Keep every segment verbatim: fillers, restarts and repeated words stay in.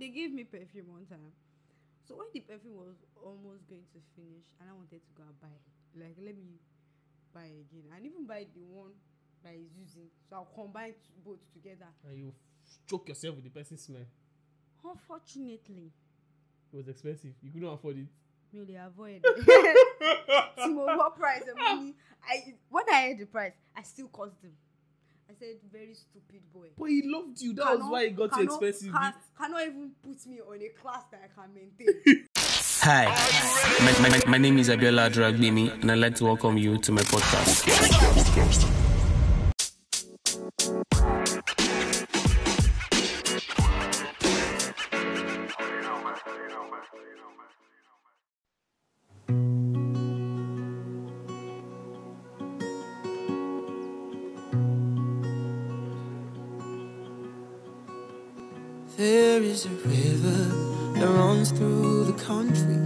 they gave me perfume one time. So when the perfume was almost going to finish, and I wanted to go and buy, like, let me buy again, and even buy the one that is using. So I'll combine t- both together. And you choke yourself with the person's smell. Unfortunately, it was expensive. You couldn't afford it. No, they avoid. Small price. I mean, I when I heard the price, I still cost them. I said, very stupid boy. But he loved you. That cannot, was why he got you expensive. Can, cannot even put me on a class that I can maintain. Hi, my, my, my name is Abiola Dragbimi, and I'd like to welcome you to my podcast. There is a river that runs through the country.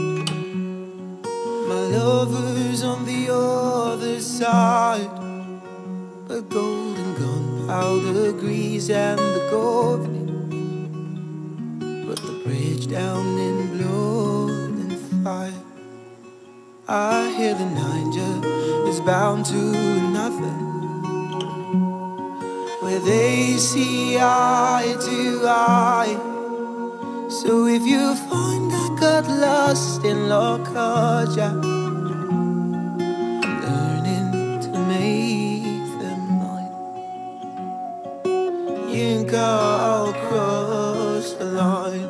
My lover's on the other side, but golden gunpowder grease and the governing put the bridge down in blood and fire. I hear the Niger is bound to another, where they see eye to eye. So if you find I got lost in Lokaja, I'm learning to make them mine. You can go across the line.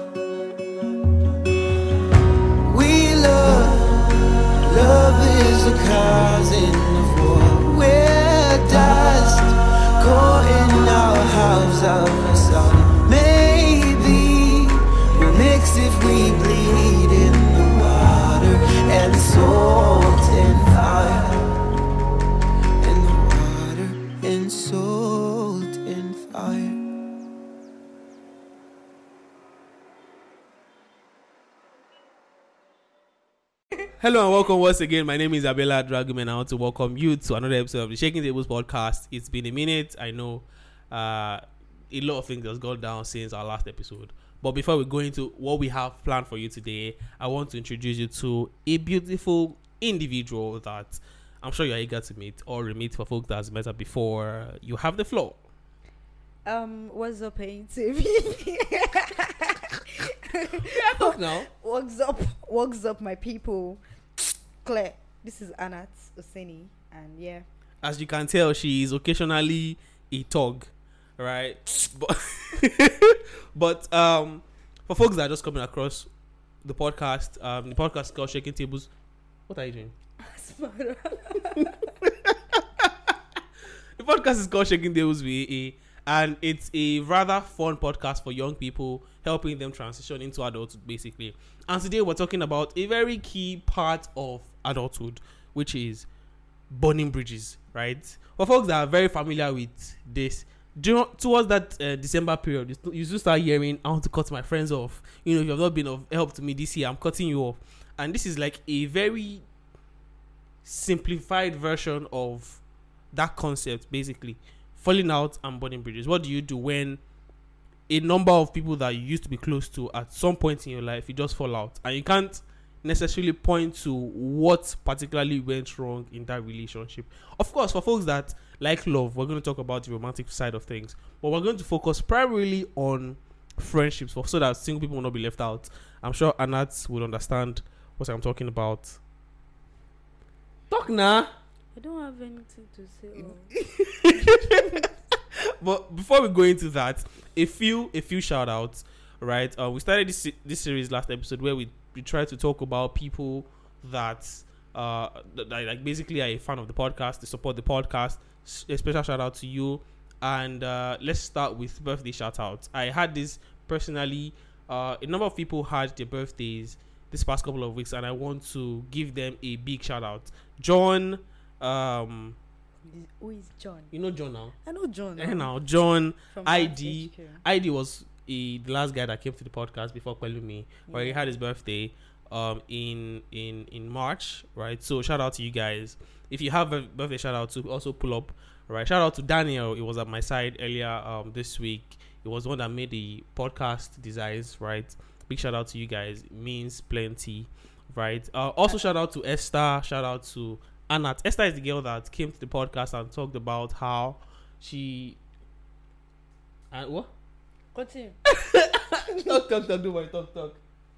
We love, love is a cousin of war. We're dust caught in our house of the sun. Maybe we'll mix if we bleed in the water and salt and fire. In the water and salt and fire. Hello and welcome once again. My name is Abiola Dragbimi, and I want to welcome you to another episode of the Shaking Tables podcast. It's been a minute. I know uh, a lot of things has gone down since our last episode. But before we go into what we have planned for you today, I want to introduce you to a beautiful individual that I'm sure you're eager to meet or meet for folks that's met her before. You have the floor. Um, what's up, Pain T V? Yeah, talk now. What's up? What's up, my people? Claire, this is Anat Oseni, and yeah. As you can tell, she is occasionally a tog, right? But, but um, for folks that are just coming across the podcast, um, the podcast is called Shaking Tables. What are you doing? The podcast is called Shaking Tables with A A, and it's a rather fun podcast for young people, helping them transition into adulthood, basically. And today we're talking about a very key part of adulthood, which is burning bridges, right? For folks that are very familiar with this, do you know, towards that uh, December period, you, you just start hearing, I want to cut my friends off. You know, if you have not been of help to me this year, I'm cutting you off. And this is like a very simplified version of that concept, basically. Falling out and burning bridges. What do you do when a number of people that you used to be close to at some point in your life, you just fall out, and you can't necessarily point to what particularly went wrong in that relationship? Of course, for folks that like love, we're going to talk about the romantic side of things, but we're going to focus primarily on friendships, for so that single people will not be left out. I'm sure Anat will understand what I'm talking about. Talk now. I don't have anything to say. Oh. But before we go into that, a few a few shout outs, right? Uh, we started this this series last episode where we, we tried to talk about people that uh that, that like basically are a fan of the podcast, they support the podcast. A special shout out to you. And uh, let's start with birthday shout outs. I had this personally, uh, a number of people had their birthdays this past couple of weeks, and I want to give them a big shout out. John, um Who is John? you know John now. I know John. Eh, now John From I D H Q. I D was a, the last guy that came to the podcast before Pelumi, where he Yeah. had his birthday um in in in March, right? So shout out to you guys. If you have a birthday shout out to, also pull up, right? Shout out to Daniel. It was at my side earlier um this week. It He was the one that made the podcast designs, right? Big shout out to you guys. It means plenty, right? Uh, also, shout out to Esther. Shout out to Anat. Esther is the girl that came to the podcast and talked about how she. And what? Continue. talk, talk, talk. Do my talk, talk.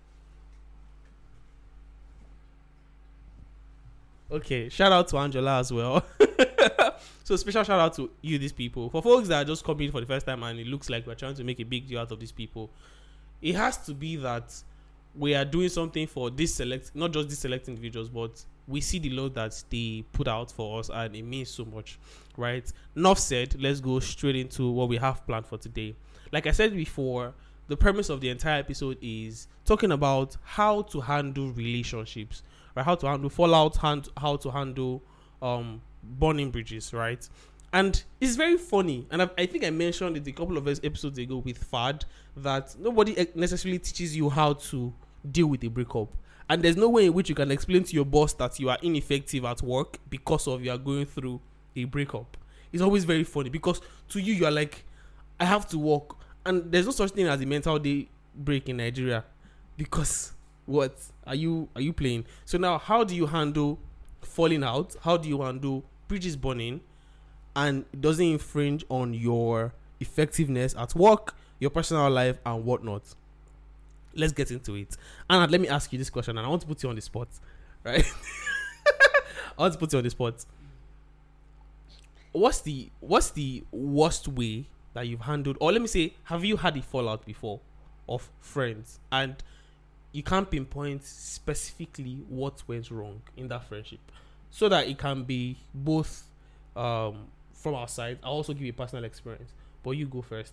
Okay, shout out to Angela as well. So special shout out to you, these people. For folks that are just coming for the first time and it looks like we're trying to make a big deal out of these people, it has to be that we are doing something for this select, not just these select individuals, but we see the load that they put out for us and it means so much, right? Enough said, let's go straight into what we have planned for today. Like I said before, the premise of the entire episode is talking about how to handle relationships, right? How to handle fallout, hand, how to handle um burning bridges, right? And it's very funny, and I've, I think I mentioned it a couple of episodes ago with Fad, that nobody necessarily teaches you how to deal with a breakup, and there's no way in which you can explain to your boss that you are ineffective at work because of you are going through a breakup. It's always very funny because to you, you are like, I have to work, and there's no such thing as a mental day break in Nigeria because what are you are you playing? So now, how do you handle falling out? How do you handle bridges burning and it doesn't infringe on your effectiveness at work, your personal life, and whatnot? Let's get into it. Anna, let me ask you this question, and I want to put you on the spot, right? I want to put you on the spot. What's the what's the worst way that you've handled, or let me say, have you had a fallout before of friends and you can't pinpoint specifically what went wrong in that friendship, so that it can be both um, from our side? I'll also give you a personal experience, but you go first.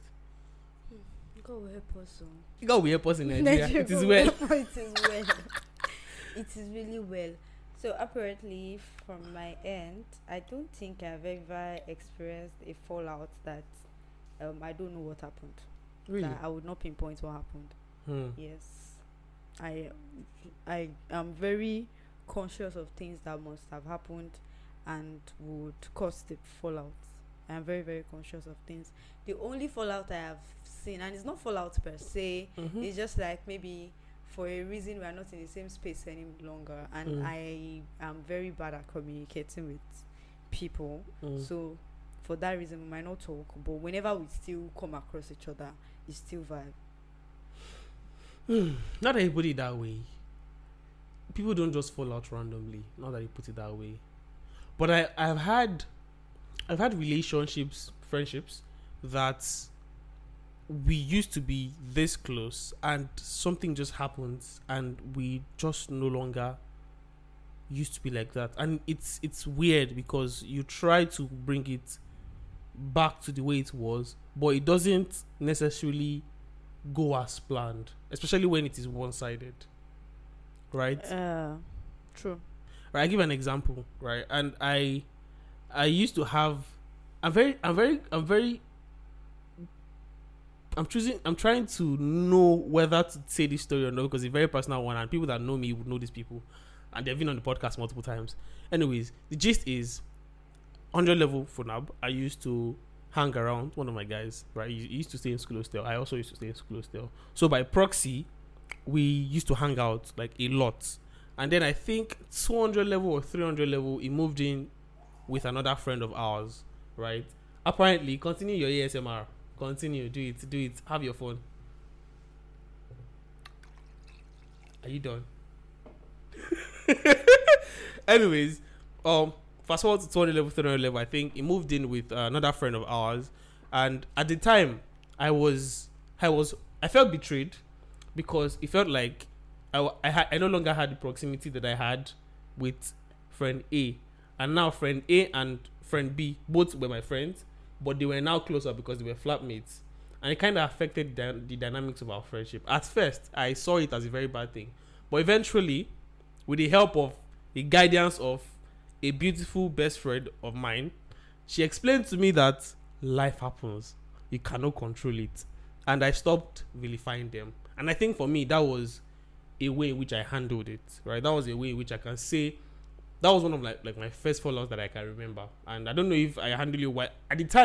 God will help us. You got weird person in Nigeria. It is well. It is well. It is really well. So apparently, from my end, I don't think I've ever experienced a fallout that um, I don't know what happened. Really? That I would not pinpoint what happened. Hmm. Yes. I I am very conscious of things that must have happened and would cause the fallout. I am very, very conscious of things. The only fallout I have seen, and it's not fallout per se, Mm-hmm. it's just like maybe for a reason we are not in the same space any longer, and Mm. I am very bad at communicating with people. Mm. So for that reason we might not talk, but whenever we still come across each other, it's still vibe. Not everybody that way. People don't just fall out randomly. Not that you put it that way. But I, I've had I've had relationships, friendships that we used to be this close and something just happens and we just no longer used to be like that. And it's it's weird because you try to bring it back to the way it was, but it doesn't necessarily go as planned, especially when it is one-sided, right? Uh, true. Right, I give an example, right? And I I used to have I'm very I'm very I'm very I'm choosing I'm trying to know whether to say this story or not, because it's a very personal one and people that know me would know these people and they've been on the podcast multiple times. Anyways, the gist is one hundred level Funab. I used to hang around one of my guys, right? He used to stay in school still. I also used to stay in school still. So by proxy, we used to hang out like a lot. And then I think two hundred level or three hundred level, he moved in with another friend of ours, right? Apparently, continue your A S M R. Continue, do it, do it. Have your phone. Are you done? Anyways, um, fast forward to two hundred level, three hundred level. I think he moved in with uh, another friend of ours, and at the time, I was, I was, I felt betrayed because it felt like I, I had, I no longer had the proximity that I had with friend A, and now friend A and friend B both were my friends, but they were now closer because they were flatmates, and it kind of affected the, the dynamics of our friendship. At first, I saw it as a very bad thing, but eventually, with the help of the guidance of a beautiful best friend of mine, she explained to me that life happens, you cannot control it, and I stopped vilifying them. And I think for me, that was a way in which I handled it, right? That was a way in which I can say that was one of like like my first fallouts that I can remember. And I don't know if I handled it well at the time.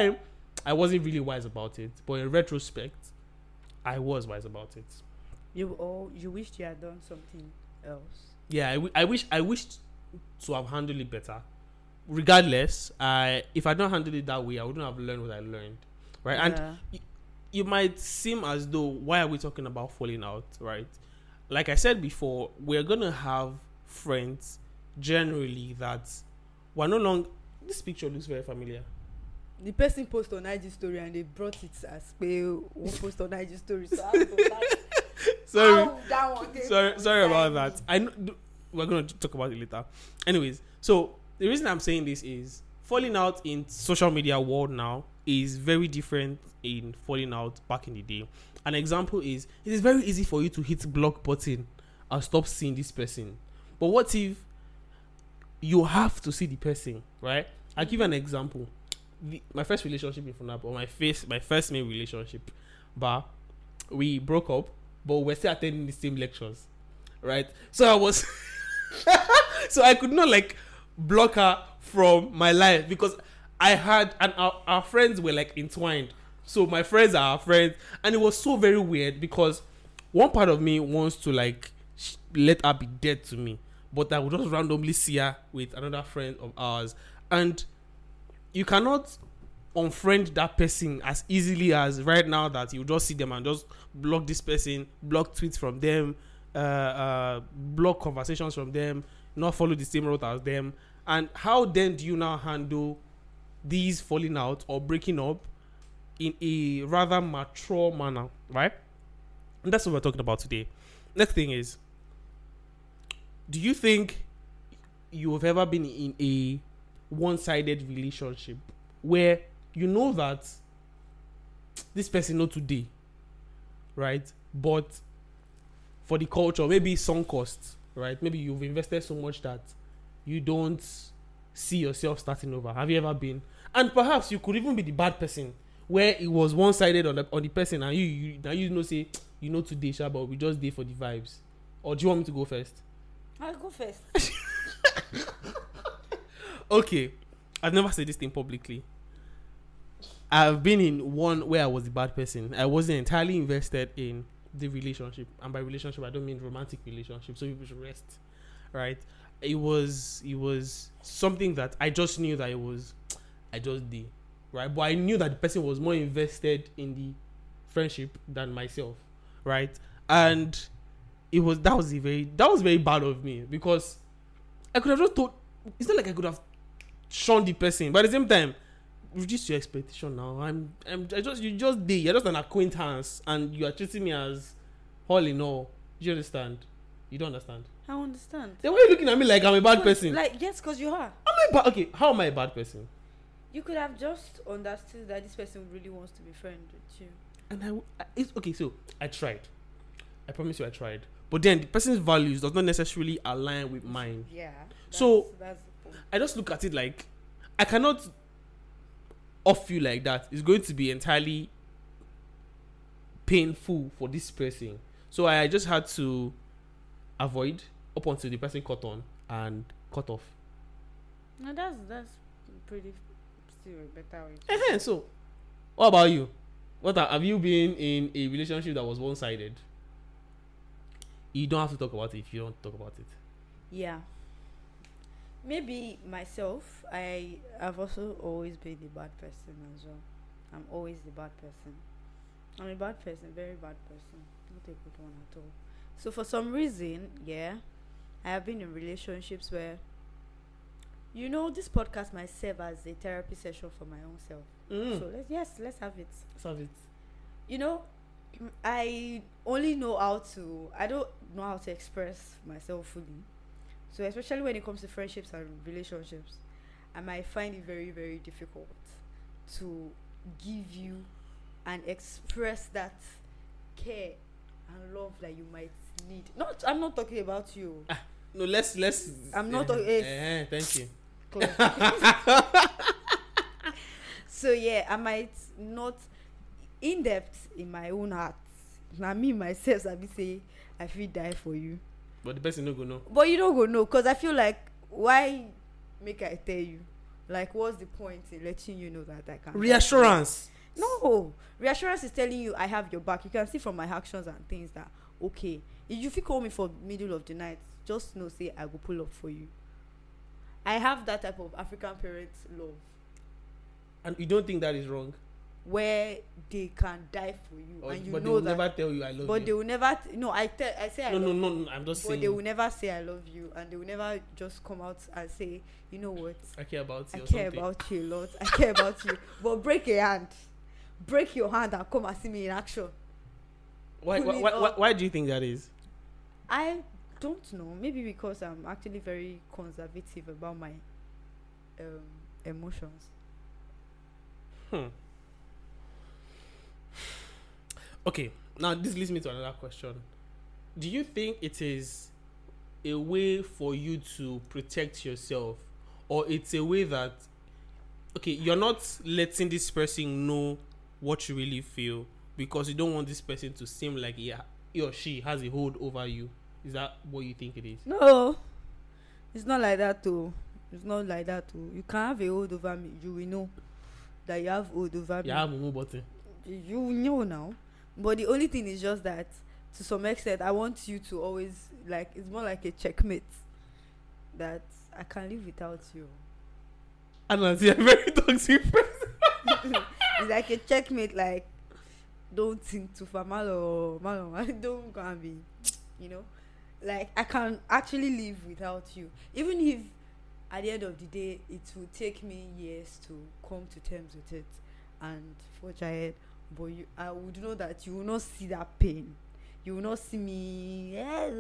I wasn't really wise about it. But in retrospect, I was wise about it. You oh, you wished you had done something else. Yeah, I, w- I wish I wished to have handled it better. Regardless, I if I don't handle it that way, I wouldn't have learned what I learned, right? Yeah. And y- you might seem as though, why are we talking about falling out, right? Like I said before, we're gonna have friends generally that we're no longer. This picture looks very familiar. The person posted on I G story and they brought it as pale. One post on I G story. So I don't know Sorry, how that one came sorry, from sorry about inside that. me. I know, d- we're gonna talk about it later. Anyways, so the reason I'm saying this is falling out in social media world now is very different in falling out back in the day. An example is it is very easy for you to hit block button and stop seeing this person. But what if you have to see the person, right? I'll give you an example. The, my first relationship in Funab, or my first my first main relationship, but we broke up, but we're still attending the same lectures, right? So I was, so I could not like block her from my life because I had, and our, our friends were like entwined. So my friends are our friends, and it was so very weird because one part of me wants to like sh- let her be dead to me, but I would just randomly see her with another friend of ours, and you cannot unfriend that person as easily as right now that you just see them and just block this person, block tweets from them, uh, uh, block conversations from them, not follow the same route as them. And how then do you now handle these falling out or breaking up in a rather mature manner, right? And that's what we're talking about today. Next thing is, do you think you have ever been in a one-sided relationship where you know that this person not today, right? But for the culture, maybe sunk cost, right? Maybe you've invested so much that you don't see yourself starting over. Have you ever been? And perhaps you could even be the bad person where it was one-sided on the on the person, and you you now you know say you know today, sha, but we just there for the vibes. Or do you want me to go first? I'll go first. Okay, I've never said this thing publicly. I've been in one where I was the bad person. I wasn't entirely invested in the relationship, and by relationship I don't mean romantic relationship. So people should rest, right? It was it was something that I just knew that it was. I just did, right? But I knew that the person was more invested in the friendship than myself, right? And it was that was a very that was very bad of me because I could have just told. It's not like I could have shown the person, but at the same time, reduce your expectation now. I'm, I'm I just you just did. You're just an acquaintance, and you are treating me as all in all. Do you understand? You don't understand. I understand. Then why are you looking at me like I'm a bad Cause, person? Like yes, because you are. I'm a bad. Okay, how am I a bad person? You could have just understood that this person really wants to be friends with you. And I, w- I- it's okay. So I tried. I promise you, I tried. But then the person's values does not necessarily align with mine. Yeah. That's, So- that's the point. I just look at it like I cannot off you like that. It's going to be entirely painful for this person. So I just had to avoid up until the person cut on and cut off. No, that's that's pretty still a better way. Ehen, so, what about you? What are, have you been in a relationship that was one-sided? You don't have to talk about it if you don't talk about it. Yeah. Maybe myself, I have also always been the bad person as well. I'm always the bad person. I'm a bad person, very bad person. Not a good one at all. So for some reason, yeah, I have been in relationships where, you know, this podcast might serve as a therapy session for my own self. Mm. So let's yes, let's have it. Let's have it. You know, I only know how to. I don't know how to express myself fully. So especially when it comes to friendships and relationships, I might find it very, very difficult to give you and express that care and love that you might need. Not, I'm not talking about you. No, let's let's. I'm not Uh, talking- eh. eh, thank you. So yeah, I might not in depth in my own heart. Now me myself, I be say I feel die for you. But the person no go know. But you don't go know, cause I feel like why make I tell you Like, what's the point in letting you know that I can? Reassurance. No, reassurance is telling you I have your back. You can see from my actions and things that okay, if you feel call me for middle of the night, just know say I will pull up for you. I have that type of African parents love. And you don't think that is wrong? Where they can die for you, Or, and you but know they will that. never tell you I love But you. they will never. T- no, I tell. I say I no, love no, you. no, no. I'm just But saying. they will never say I love you, and they will never just come out and say, you know what, I care about you. I or care something. about you a lot. I care about you. But break a hand, break your hand and come and see me in action. Why, Pull why, it why, why, up. why do you think that is? I don't know. Maybe because I'm actually very conservative about my um, emotions. Hmm. Okay, now this leads me to another question. Do you think it is a way for you to protect yourself, or it's a way that, okay, you're not letting this person know what you really feel because you don't want this person to seem like he, he or she has a hold over you? Is that what you think it is? No, it's not like that too. It's not like that too. You can have a hold over me. You will know that you have hold over You me. have a move button. You will know now. But the only thing is just that, to some extent, I want you to always, like, it's more like a checkmate. That I can't live without you. And I see a very toxic person. It's like a checkmate, like, don't think too far, malo, malo, don't go and be, you know. Like, I can actually live without you. Even if, at the end of the day, it will take me years to come to terms with it and forge ahead. But you, I would know that you will not see that pain. You will not see me.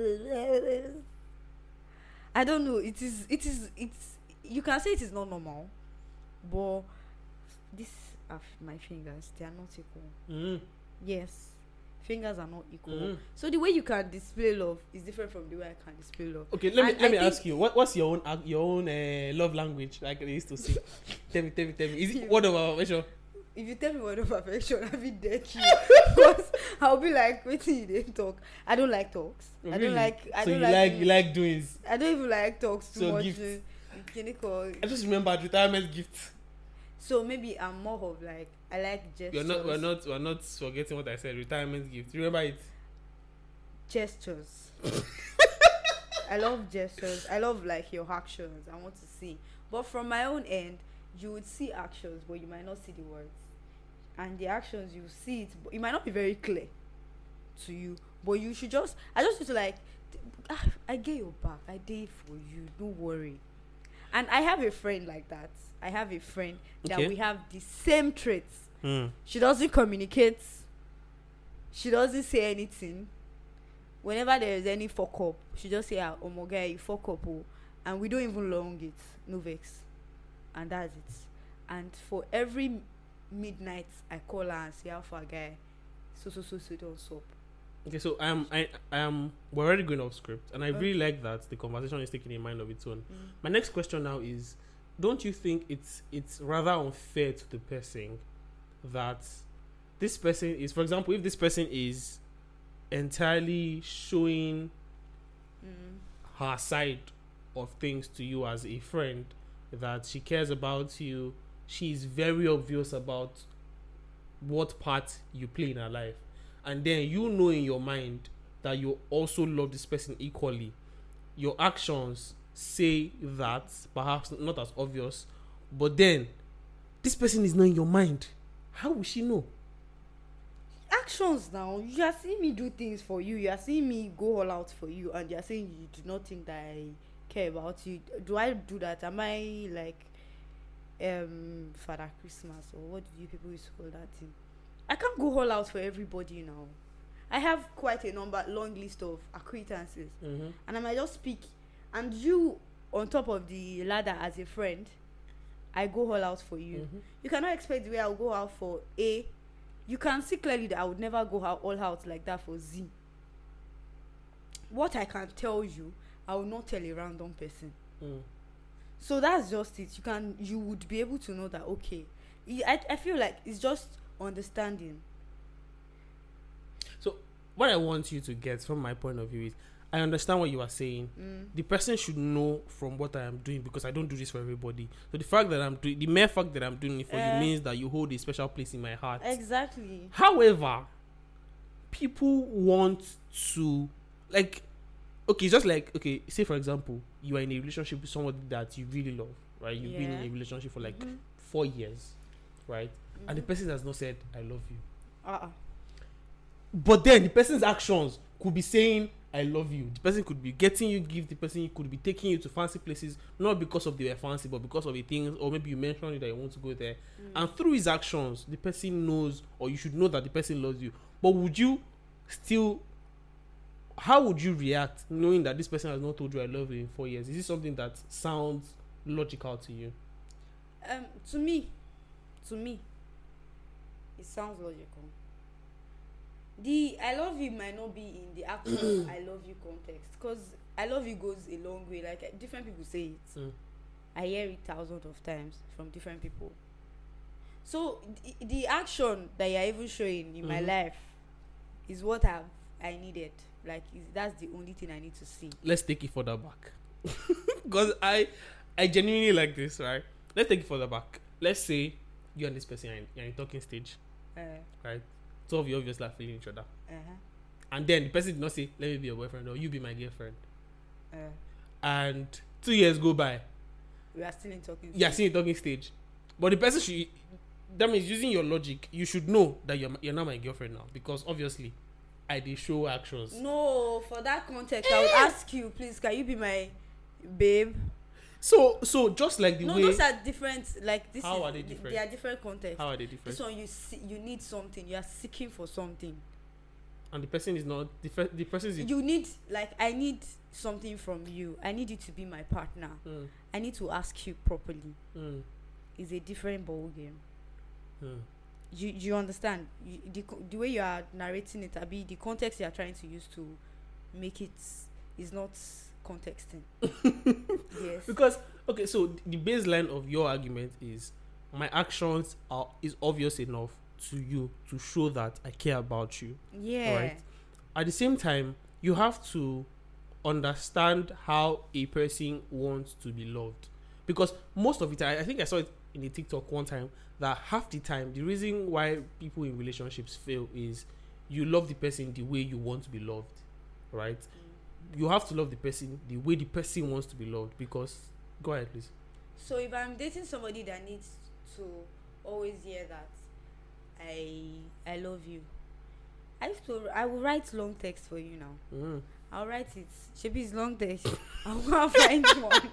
I don't know. It is. It is. It's. You can say it is not normal, but these are my fingers. They are not equal. Mm. Yes, fingers are not equal. Mm. So the way you can display love is different from the way I can display love. Okay, let me And let I me think- ask you. What what's your own ac- your own uh, love language, like they used to say? tell me, tell me, tell me. Is it word of affirmation? If you tell me word of affection, I'll be dead to you. Because I'll be like, wait till you didn't talk. I don't like talks. I Really? don't like. I so don't you like. like you like doings. I don't even like talks too So much. gifts. uh, Can you call? I just remembered retirement gift. So maybe I'm more of like I like gestures. We're not we're not we're not forgetting what I said. Retirement gift. You remember it? Gestures. I love gestures. I love like your actions. I want to see. But from my own end, you would see actions, but you might not see the words. And the actions, you see it, but it might not be very clear to you. But you should just, I just need to like, ah, I get your back. I did for you. Don't worry. And I have a friend like that. I have a friend that Okay. we have the same traits. Mm. She doesn't communicate. She doesn't say anything. Whenever there is any fuck up, she just say, ah, oh my guy, you fuck up. Oh. And we don't even long it. No vex. And that's it. And for every midnight, I call her and say, how far guy? So, so, so, so, don't stop. Okay, so I am I I am we're already going off script, and I Okay. really like that the conversation is taking a mind of its own. Mm. My next question now is, don't you think it's it's rather unfair to the person that this person is, for example, if this person is entirely showing Mm. her side of things to you as a friend, that she cares about you, she's very obvious about what part you play in her life, and then you know in your mind that you also love this person equally, your actions say that, perhaps not as obvious, but then this person is not in your mind. How will she know? Actions now. You are seeing me do things for you. You are seeing me go all out for you, and you are saying you do not think that I care about you. Do I do that? Am I like um Father Christmas, or what do you people used to call that thing? I can't go all out for everybody now. I have quite a number long list of acquaintances, Mm-hmm. and I might just speak, and you on top of the ladder as a friend, I go all out for you. Mm-hmm. You cannot expect the way I'll go out for A. You can see clearly that I would never go out all out like that for Z. What I can tell you, I will not tell a random person. Mm. So that's just it. You can, you would be able to know that, okay. I, I feel like it's just understanding. So what I want you to get from my point of view is, I understand what you are saying. Mm. The person should know from what I am doing because I don't do this for everybody. So the fact that I'm doing, the mere fact that I'm doing it for Uh, you means that you hold a special place in my heart. Exactly. However, people want to, like, okay, just like, okay, say for example, you are in a relationship with somebody that you really love, right? You've been in Yeah. a relationship for like Mhm. four years, right? And the Mhm. person has not said, I love you. Uh-uh. But then the person's actions could be saying, I love you. The person could be getting you gift. The person could be taking you to fancy places, not because of they were fancy, but because of the things, or maybe you mentioned that you want to go there. Mm. And through his actions, the person knows, or you should know that the person loves you. But would you still, how would you react knowing that this person has not told you I love you in four years? Is this something that sounds logical to you? Um, to me, to me, it sounds logical. The I love you might not be in the actual I love you context, because I love you goes a long way. Like, uh, different people say it. Mm. I hear it thousands of times from different people. So the, the action that you're even showing in my Mhm. life is what I've I needed. Like, is, that's the only thing I need to see. Let's take it further back. Because I I genuinely like this, right? Let's take it further back. Let's say you and this person are in, you're in talking stage, Uh, right? Two of you obviously are feeling each other. uh-huh, And then the person did not say, let me be your boyfriend or you be my girlfriend. uh, And two years go by. we are still in talking. You're stage. still in talking stage. But the person should, that means using your logic, you should know that you're, you're not my girlfriend now. Because obviously, I did show actions. No, for that context, I would ask you, please, can you be my babe? So, so just like the No, way... those are different. Like, this How is, are they th- different? They are different contexts. How are they different? This one, you see, you need something. You are seeking for something. And the person is not... The, fe- the person is... You need, like, I need something from you. I need you to be my partner. Mm, I need to ask you properly. mm, It's a different ball game. mm. You you understand? You, the co- the way you are narrating it, Abi, the context you are trying to use to make it is not contexting. Yes. Because okay, so the baseline of your argument is my actions are is obvious enough to you to show that I care about you. Yeah. Right. At the same time, you have to understand how a person wants to be loved, because most of the time, I think I saw it in a TikTok one time, that half the time the reason why people in relationships fail is you love the person the way you want to be loved, right? You have to love the person the way the person wants to be loved. Because go ahead, please. So if I'm dating somebody that needs to always hear that I I love you, I used to I will write long text for you now. Mm. I'll write it. Shebi is long text. I'll go and find one.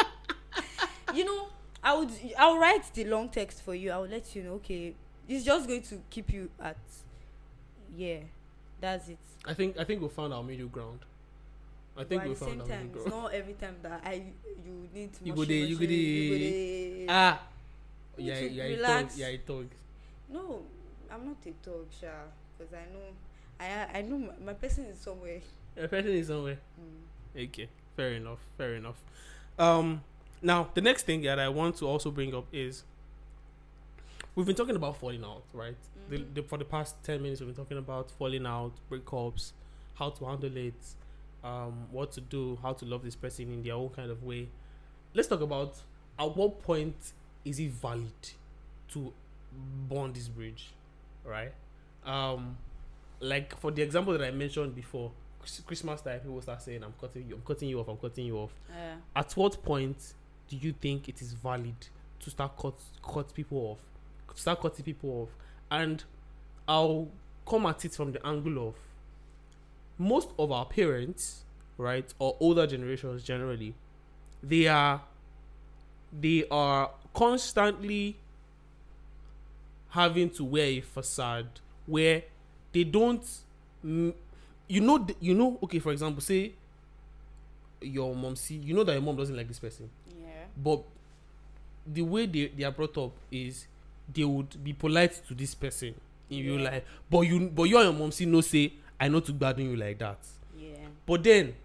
You know, I would I'll write the long text for you. I'll let you know. Okay, it's just going to keep you at yeah. That's it. I think I think we found our middle ground. I think But we at the same found our time, middle it's ground. not every time that I you need to. You mushy, go there, you mushy, go you go there. there. Ah, You yeah, need to yeah, it relax. talk, yeah, it talk. No, I'm not a dog, Sha, because I know, I I know my, my person is somewhere. The person is somewhere. Mm. Okay, fair enough, fair enough. Um, now the next thing that I want to also bring up is we've been talking about falling out, right? The, Mhm. the, for the past ten minutes, we've been talking about falling out, breakups, how to handle it, um, what to do, how to love this person in their own kind of way. Let's talk about at what point is it valid to burn this bridge, right? Um, like for the example that I mentioned before, Chris- Christmas time, people start saying, "I'm cutting you, I'm cutting you off, I'm cutting you off." Yeah. At what point do you think it is valid to start cut cut people off, to start cutting people off? And I'll come at it from the angle of most of our parents, right, or older generations generally, they are they are constantly having to wear a facade where they don't, mm, you know, th- you know. Okay, for example, say your mom see, you know that your mom doesn't like this person, Yeah. but the way they, they are brought up is they would be polite to this person in real Yeah. life, but you but you and your mom see no say I know to gbadun you like that. Yeah. But then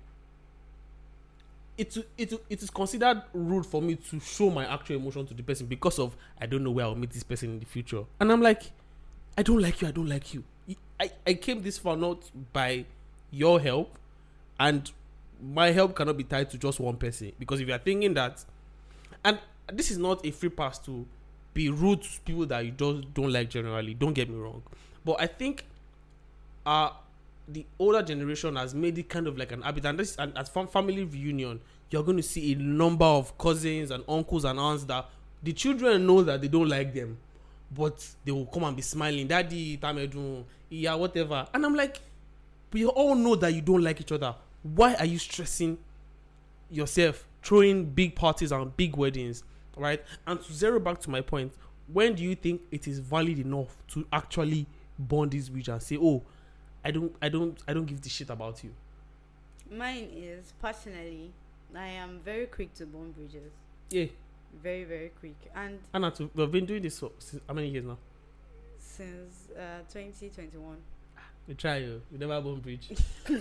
it it it is considered rude for me to show my actual emotion to the person because of I don't know where I'll meet this person in the future. And I'm like, I don't like you, I don't like you. I, I came this far not by your help, and my help cannot be tied to just one person, because if you are thinking that, and this is not a free pass to be rude to people that you just don't like generally, don't get me wrong, but I think uh the older generation has made it kind of like an habit, and this and at fam- family reunion you're going to see a number of cousins and uncles and aunts that the children know that they don't like them, but they will come and be smiling, daddy, tamedun, yeah, whatever, and I'm like, we all know that you don't like each other. Why are you stressing yourself, throwing big parties and big weddings, right? And to zero back to my point, when do you think it is valid enough to actually bond this bridge and say, oh, I don't, I don't, I don't give this shit about you? Mine is, personally, I am very quick to burn bridges. Yeah. Very, very quick. And Anna, too, we've been doing this for since, how many years now? since uh, twenty twenty-one. We try you. We never burn bridge.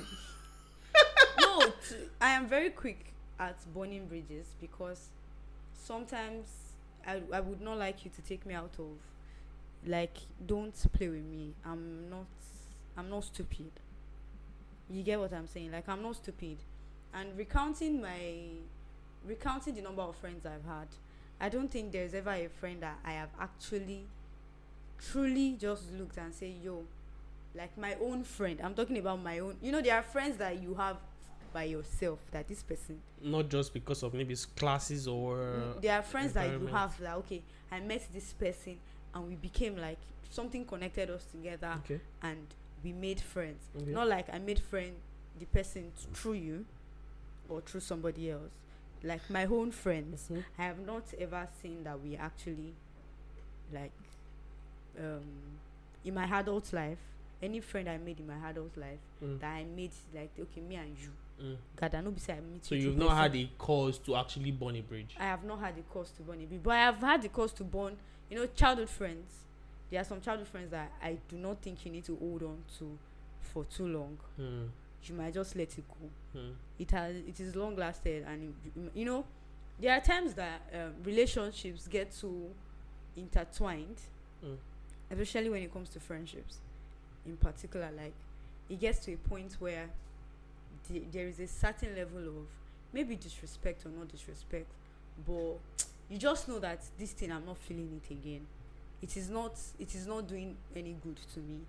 No, t- I am very quick at burning bridges, because sometimes I, I would not like you to take me out of, like, don't play with me. I'm not, I'm not stupid. You get what I'm saying? Like, I'm not stupid. And recounting my, recounting the number of friends I've had, I don't think there's ever a friend that I have actually, truly just looked and say, yo, like my own friend. I'm talking about my own. You know, there are friends that you have by yourself, that this person. Not just because of maybe classes or. Mm, there are friends that you environment. have that, okay, I met this person and we became like, something connected us together, Okay. and we made friends. Okay. Not like I made friend the person t- through you or through somebody else. Like my own friends, Mhm. I have not ever seen that we actually, like, um, in my adult life, any friend I made in my adult life Mm. that I made, like, okay, me and you. Mm. God, I know beside I meet So you you've through not person. had a cause to actually burn a bridge. I have not had the cause to burn a bridge, but I have had the cause to burn, you know, childhood friends. There are some childhood friends that I do not think you need to hold on to for too long. Hmm. You might just let it go. Hmm. It has, it is long lasted, and you, you know, there are times that um, relationships get too intertwined, Mm. especially when it comes to friendships. In particular, like, it gets to a point where the, there is a certain level of maybe disrespect or not disrespect, but you just know that this thing, I'm not feeling it again. It is not, it is not doing any good to me.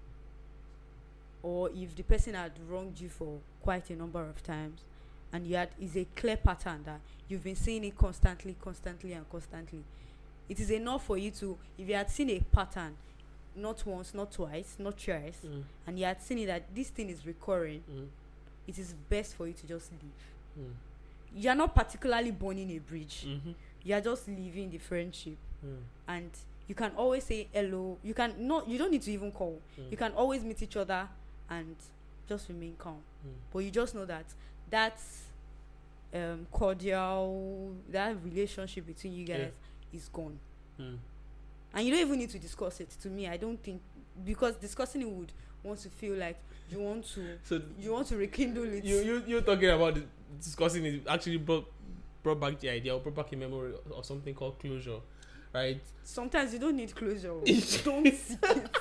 Or if the person had wronged you for quite a number of times, and you had, is a clear pattern that you've been seeing it constantly, constantly, and constantly, it is enough for you to, if you had seen a pattern, not once, not twice, not thrice, Mm. and you had seen it that this thing is recurring, Mm. it is best for you to just leave. Mm. You are not particularly burning a bridge. Mm-hmm. You are just leaving the friendship, Mm. and you can always say hello. You can not. You don't need to even call. Mm. You can always meet each other and just remain calm. Mm. But you just know that that's um, cordial. That relationship between you guys is gone, Mm. and you don't even need to discuss it. To me, I don't think, because discussing it would want to feel like you want to So you want to rekindle it. you you you talking about the, discussing it actually brought brought back the idea or brought back a memory of something called closure, right? Sometimes you don't need closure. Don't seek it.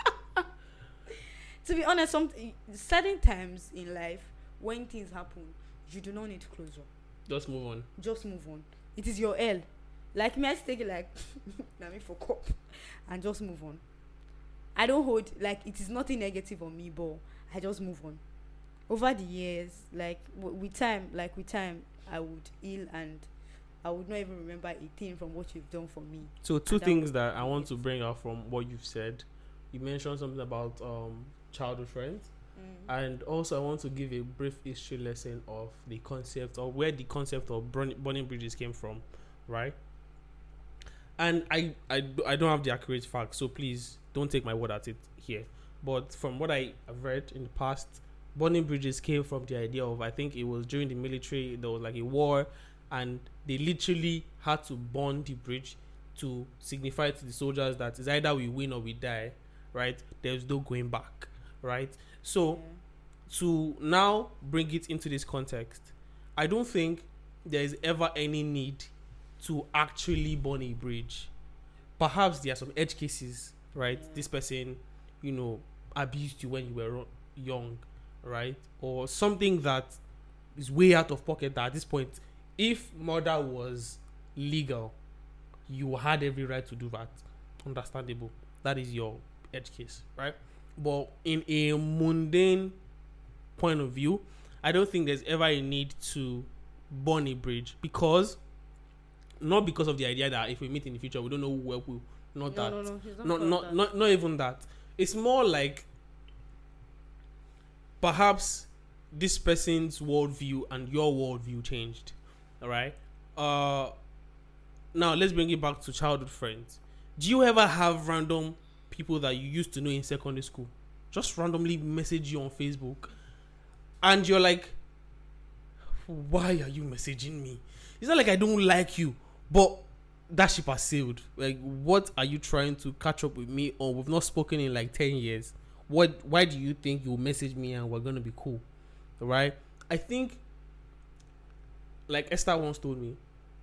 To be honest, some certain times in life when things happen, you do not need closure. Just move on. Just move on. It is your L. Like me, I just take it like let me for cup and just move on. I don't hold, like, it is nothing negative on me, but I just move on. Over the years, like w- with time, like with time, I would heal, and I would not even remember a thing from what you've done for me. So two And that things was that I want it. to bring out from what you've said. You mentioned something about um childhood friends, and also I want to give a brief history lesson of the concept or where the concept of burn- burning bridges came from, right? And I, I, d- I don't have the accurate facts, so please don't take my word at it here. But from what I have read in the past, burning bridges came from the idea of, I think it was during the military, there was like a war, and they literally had to burn the bridge to signify to the soldiers that it's either we win or we die, right? There's no going back, right? So Yeah. to now bring it into this context, I don't think there is ever any need to actually burn a bridge. Perhaps there are some edge cases, right? Yeah. This person, you know, abused you when you were ro- young, right? Or something that is way out of pocket. That at this point, if murder was legal, you had every right to do that. Understandable. That is your edge case, right? But in a mundane point of view, I don't think there's ever a need to burn a bridge, because not because of the idea that if we meet in the future we don't know who will. Not No, that. no, no, he's not Not for not that. not not even that. It's more like perhaps this person's worldview and your worldview changed. All right. Uh, now let's bring it back to childhood friends. Do you ever have random people that you used to know in secondary school just randomly message you on Facebook, and you're like, why are you messaging me? It's not like I don't like you, but that ship has sailed. Like, what are you trying to catch up with me on? We've not spoken in like ten years. What? Why do you think you'll message me and we're gonna be cool? Right? I think, like Esther once told me,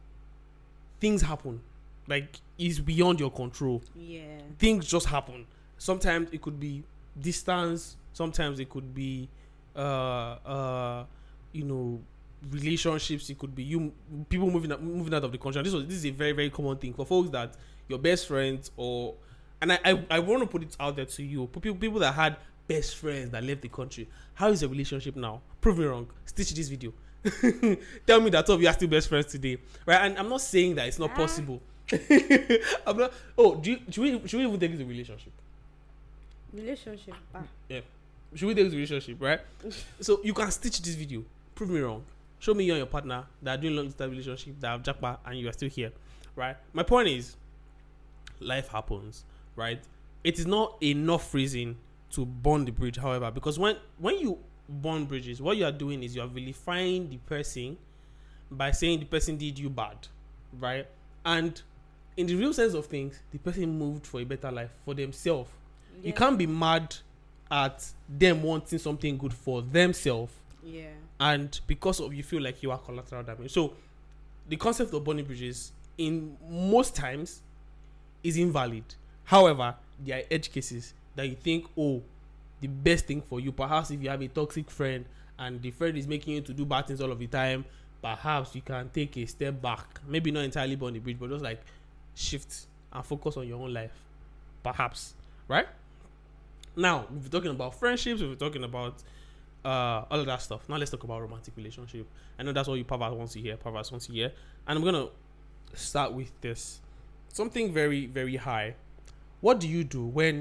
things happen. Like, it's beyond your control. Yeah. Things just happen. Sometimes it could be distance. Sometimes it could be, uh, uh, you know, relationships. It could be you people moving out, moving out of the country. This was this is a very very common thing for folks that your best friends or, and I I, I want to put it out there to you, people people that had best friends that left the country. How is your relationship now? Prove me wrong. Stitch this video. Tell me that all of you are still best friends today, right? And I'm not saying that it's not Ah. possible. I'm not. Oh, do you, should we should we even take it to relationship? Relationship. Ah. Yeah. Should we take it to relationship, right? So you can stitch this video. Prove me wrong. Show me you and your partner that are doing long distance relationship, that have jackpot, and you are still here, right? My point is, life happens, right? It is not enough reason to burn the bridge, however, because when when you burn bridges, what you are doing is you are vilifying the person by saying the person did you bad, right? And in the real sense of things, the person moved for a better life for themselves. You Yeah. can't be mad at them wanting something good for themselves, Yeah. and because of you feel like you are collateral damage. So the concept of burning bridges in most times is invalid. However, there are edge cases that you think, oh, the best thing for you, perhaps if you have a toxic friend and the friend is making you to do bad things all of the time, perhaps you can take a step back, maybe not entirely burn the bridge, but just like shift and focus on your own life, perhaps, right? Now we've been talking about friendships, we've been talking about uh all of that stuff. Now let's talk about romantic relationship. I know that's what you pervert wants to hear, perverts wants to hear, and I'm gonna start with this, something very very high. What do you do when,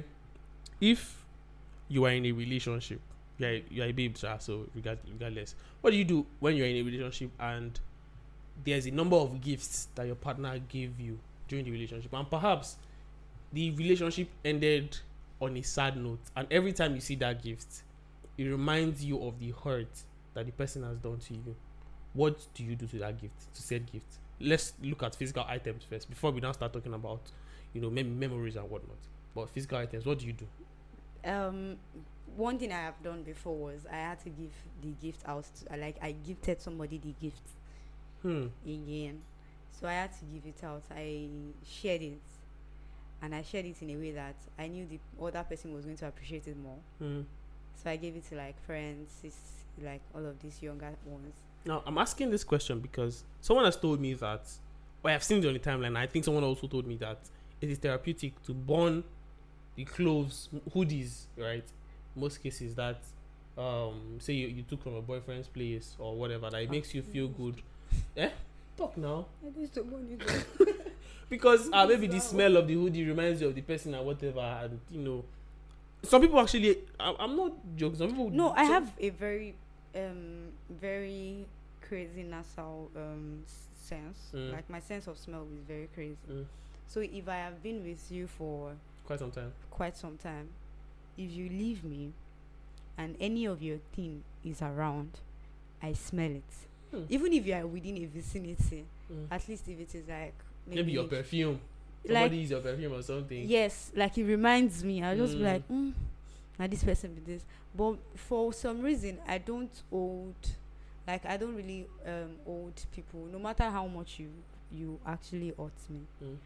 if you are in a relationship, you're a, you're a babe, so regard, regardless, what do you do when you're in a relationship and there's a number of gifts that your partner gave you during the relationship, and perhaps the relationship ended on a sad note, and every time you see that gift, it reminds you of the hurt that the person has done to you? What do you do to that gift, to said gift? Let's look at physical items first before we now start talking about, you know, mem- memories and whatnot. But physical items, what do you do? Um, one thing I have done before was I had to give the gift out. To, like I gifted somebody the gift Hmm. again, so I had to give it out. I shared it, and I shared it in a way that I knew the other person was going to appreciate it more. Hmm. So I gave it to like friends, sis, like all of these younger ones. Now, I'm asking this question because someone has told me that, or I've seen it on the timeline. I think someone also told me that it is therapeutic to burn the clothes, hoodies, right? Most cases that, um, say you, you took from a boyfriend's place or whatever, that it makes you feel good. Eh? Talk now. I used to burn it. Because uh, maybe the smell of the hoodie reminds you of the person and whatever, and you know, some people actually, I, I'm not joking. Some people. No, I some- have a very, um, very crazy nasal um s- sense. Mm. Like my sense of smell is very crazy. Mm, So if I have been with you for quite some time. quite some time, if you leave me, and any of your thing is around, I smell it. Hmm. Even if you are within a vicinity, Mm. at least if it is like Maybe your perfume. like Somebody use your perfume or something. yes, like it reminds me. I'll just be Mm. like, mm, now this person be this. But for some reason, I don't hold, like I don't really um hold people, no matter how much you you actually hurt me. Mm.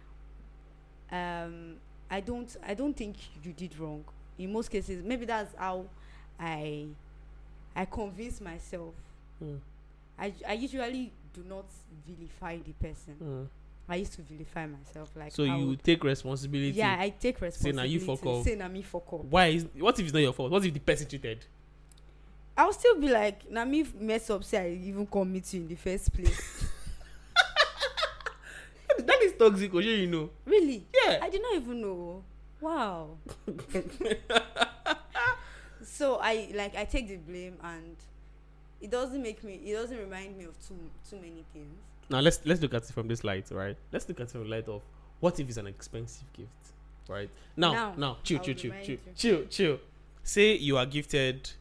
Um, I don't I don't think you did wrong. In most cases, maybe that's how I I convince myself. Mm. I I usually do not vilify the person. Mm. I used to vilify myself. Like So I you would- take responsibility. yeah, I take Say na you responsibility. fuck up. Say na me fuck up. Why is what if it's not your fault? What if the person cheated? I'll still be like, na me mess up. Say I even come meet you in the first place. That is toxic, Oje, you know. Really? Yeah. I did not even know. Wow. So I like I take the blame, and it doesn't make me. It doesn't remind me of too too many things. Now let's let's look at it from this light, right? Let's look at it from the light of what if it's an expensive gift, right? Now, now, Now, chill, I'll chill, chill, remind chill, you. chill, chill. Say you are gifted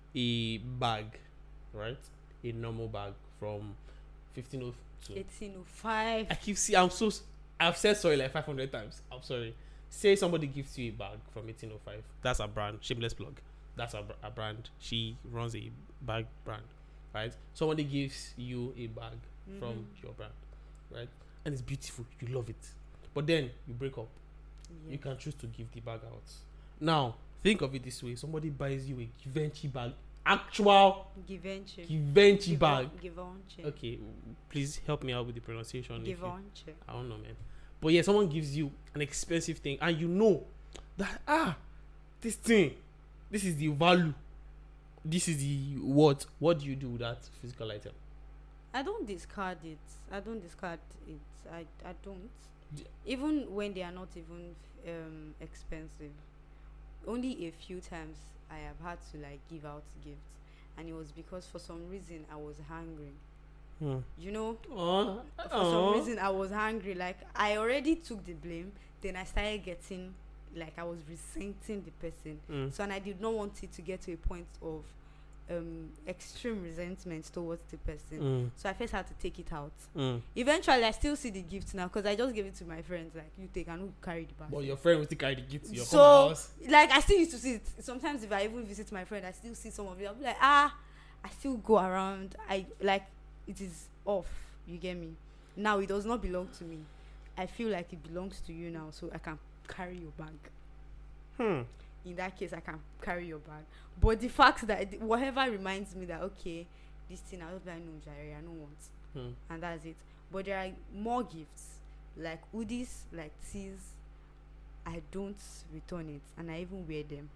a bag, right? A normal bag from fifteen oh two. eighteen oh five. I keep see. I'm so. s- I've said sorry like five hundred times. I'm sorry. Say somebody gives you a bag from eighteen oh five. That's a brand. Shameless plug. That's a, br- a brand. She runs a bag brand, right? Somebody gives you a bag from Mhm. your brand, right? And it's beautiful. You love it. But then you break up. Yeah. You can choose to give the bag out. Now think of it this way: somebody buys you a Givenchy bag, actual Givenchy. Givenchy bag. Givenchy. Okay, please help me out with the pronunciation. if you- Givenchy. I don't know, man. But yeah, someone gives you an expensive thing, and you know that ah, this thing, this is the value, this is the what. What do you do with that physical item? I don't discard it. I don't discard it. I I don't. D- Even when they are not even um expensive. Only a few times I have had to like give out gifts, and it was because for some reason I was hungry. Hmm. You know, Oh, for some reason I was hungry. Like I already took the blame. Then I started getting like I was resenting the person. Mm. So and I did not want it to get to a point of um extreme resentment towards the person. Mm. So I first had to take it out. Mm. Eventually, I still see the gift now because I just gave it to my friends. Like, you take and who carry the bag. But your friend will still carry the gift to your So, common house. like, I still used to see it. Sometimes, if I even visit my friend, I still see some of it. I'll be like, ah, I still go around. I like it is off. You get me? Now it does not belong to me. I feel like it belongs to you now, so I can carry your bag. Hmm. In that case, I can carry your bag. But the fact that it- whatever reminds me that okay, this thing I don't like, no, Jerry, I don't want. Hmm. And that's it. But there are more gifts like hoodies, like tees. I don't return it, and I even wear them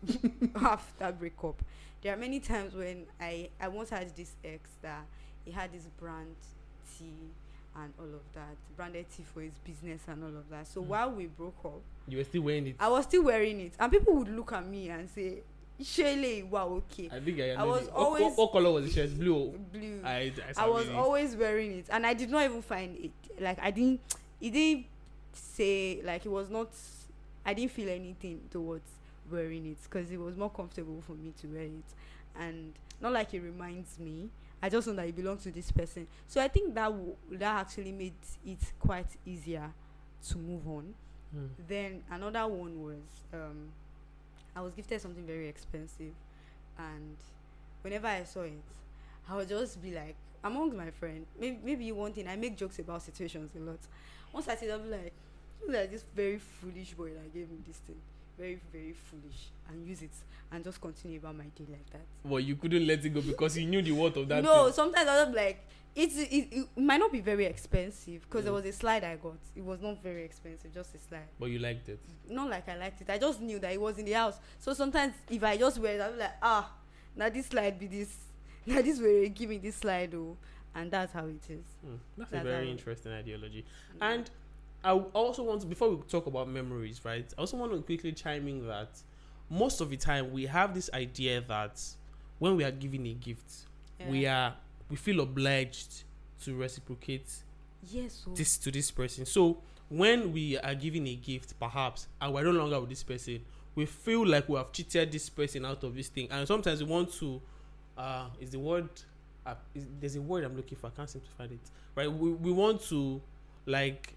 after breakup. There are many times when I I once had this ex that he had this brand tee and all of that, branded tee for his business and all of that. So Mm. while we broke up, You were still wearing it. I was still wearing it, and people would look at me and say, "Shele, wow, okay." I think I, I was what, always- what, what color was the shirt? Blue. Blue. I, I, I was sabi. always wearing it, and I did not even find it. Like I didn't, it didn't say like it was not. I didn't feel anything towards wearing it because it was more comfortable for me to wear it, and not like it reminds me. I just know that it belongs to this person. So I think that w- that actually made it quite easier to move on. Hmm. Then another one was um, I was gifted something very expensive, and whenever I saw it, I would just be like, among my friends, maybe maybe one thing I make jokes about situations a lot. Once I see them, like, "Who's like this very foolish boy that gave me this thing, very very foolish," and use it and just continue about my day like that. Well, you couldn't let it go because you knew the worth of that. No, thing. sometimes I was like, it's it, it might not be very expensive because there Mm. was a slide I got. It was not very expensive, just a slide. But you liked it. Not like I liked it. I just knew that it was in the house. So sometimes if I just wear it, I'll be like, ah, now this slide be this. Now this way, give me this slide, oh, and that's how it is. Hmm. That's, That's a very how- interesting ideology. Yeah. And I w- also want to, before we talk about memories, right? I also want to quickly chime in that most of the time we have this idea that when we are giving a gift, we Yeah. are we feel obliged to reciprocate Yes, oh. this to this person. So when we are giving a gift, perhaps, and we're no longer with this person, we feel like we have cheated this person out of this thing, and sometimes we want to. Uh, is the word? Uh, is, there's a word I'm looking for. I can't seem to find it. Right? We we want to, like,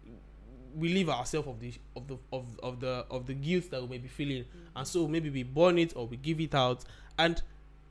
relieve ourselves of the of the of, of the of the guilt that we may be feeling, and so maybe we burn it or we give it out. And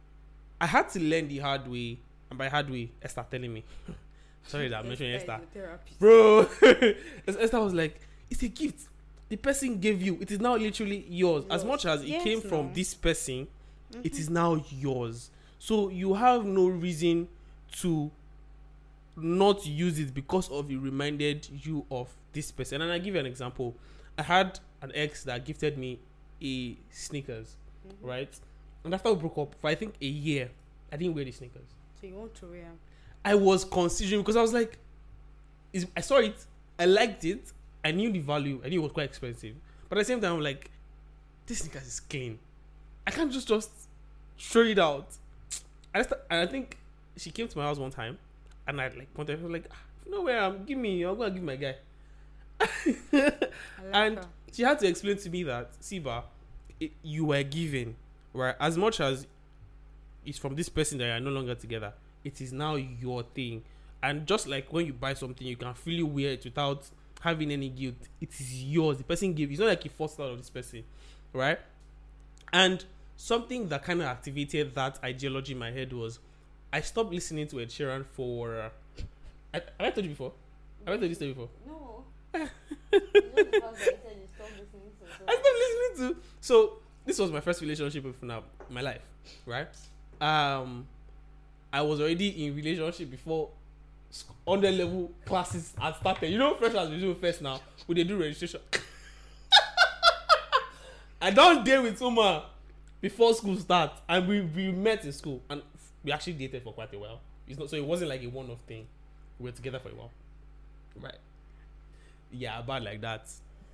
I had to learn the hard way, and by hard way, Esther telling me. Sorry that I'm mentioning Esther Esther. is a therapist. Bro, Esther was like, it's a gift the person gave you. It is now literally yours. As Yours. much as it Yes, came from no. this person, it Mhm. is now yours. So you have no reason to not use it because of it reminded you of this person. And I give you an example. I had an ex that gifted me a sneakers, mm-hmm. right? And after we broke up for I think a year, I didn't wear the sneakers. So you want to wear? I was considering because I was like, is, I saw it, I liked it, I knew the value, I knew it was quite expensive. But at the same time, I'm like, this sneakers is clean. I can't just just throw it out. I just, and I think she came to my house one time, and I like pointed, I was like, ah, no way, I'm give me, I'm gonna give my guy. like and her. she had to explain to me that, Siba, it, you were given, right? As much as it's from this person that you are no longer together, it is now your thing. And just like when you buy something, you can freely wear it without having any guilt. It is yours. The person gave you. It's not like you forced out of this person, right? And something that kind of activated that ideology in my head was I stopped listening to Ed Sheeran for. Uh, I, have I told you before? Have I told you this story before? No. You know the fact that you said you stopped listening to I stopped listening to. So this was my first relationship with now my life, right? Um, I was already in relationship before under level classes had started. You know, freshers we do first now. We they do registration. I don't date with Uma before school start, and we we met in school, and we actually dated for quite a while. It's not so it wasn't like a one-off thing. We were together for a while, right? Yeah, bad like that.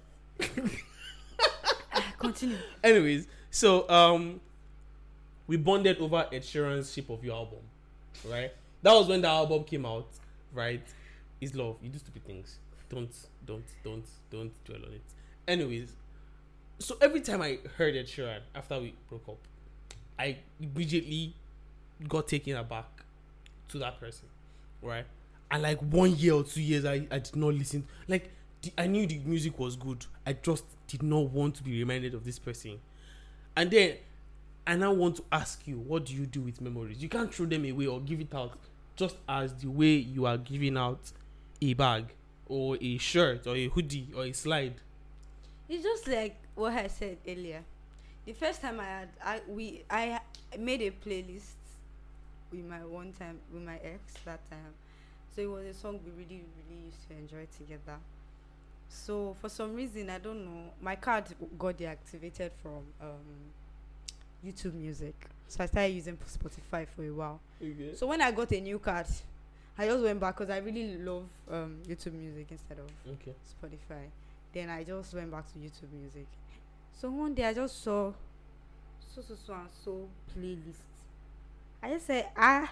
Continue. Anyways, so um, we bonded over Ed Sheeran's Shape of You album, right? That was when the album came out, right? It's love. You do stupid things. Don't, don't, don't, don't dwell on it. Anyways, so every time I heard Ed Sheeran after we broke up, I immediately got taken aback to that person, right? And like one year or two years, I, I did not listen. Like, the, I knew the music was good. I just did not want to be reminded of this person. And then, I now want to ask you, what do you do with memories? You can't throw them away or give it out just as the way you are giving out a bag or a shirt or a hoodie or a slide. It's just like what I said earlier. The first time I had, I we I made a playlist with my one time with my ex that time. So it was a song we really really used to enjoy together. So for some reason I don't know, my card got deactivated from um, YouTube Music. So I started using Spotify for a while. Okay. So when I got a new card, I just went back because I really love um, YouTube Music instead of Okay. Spotify. Then I just went back to YouTube Music. So one day I just saw so so so and so playlist. I just said ah.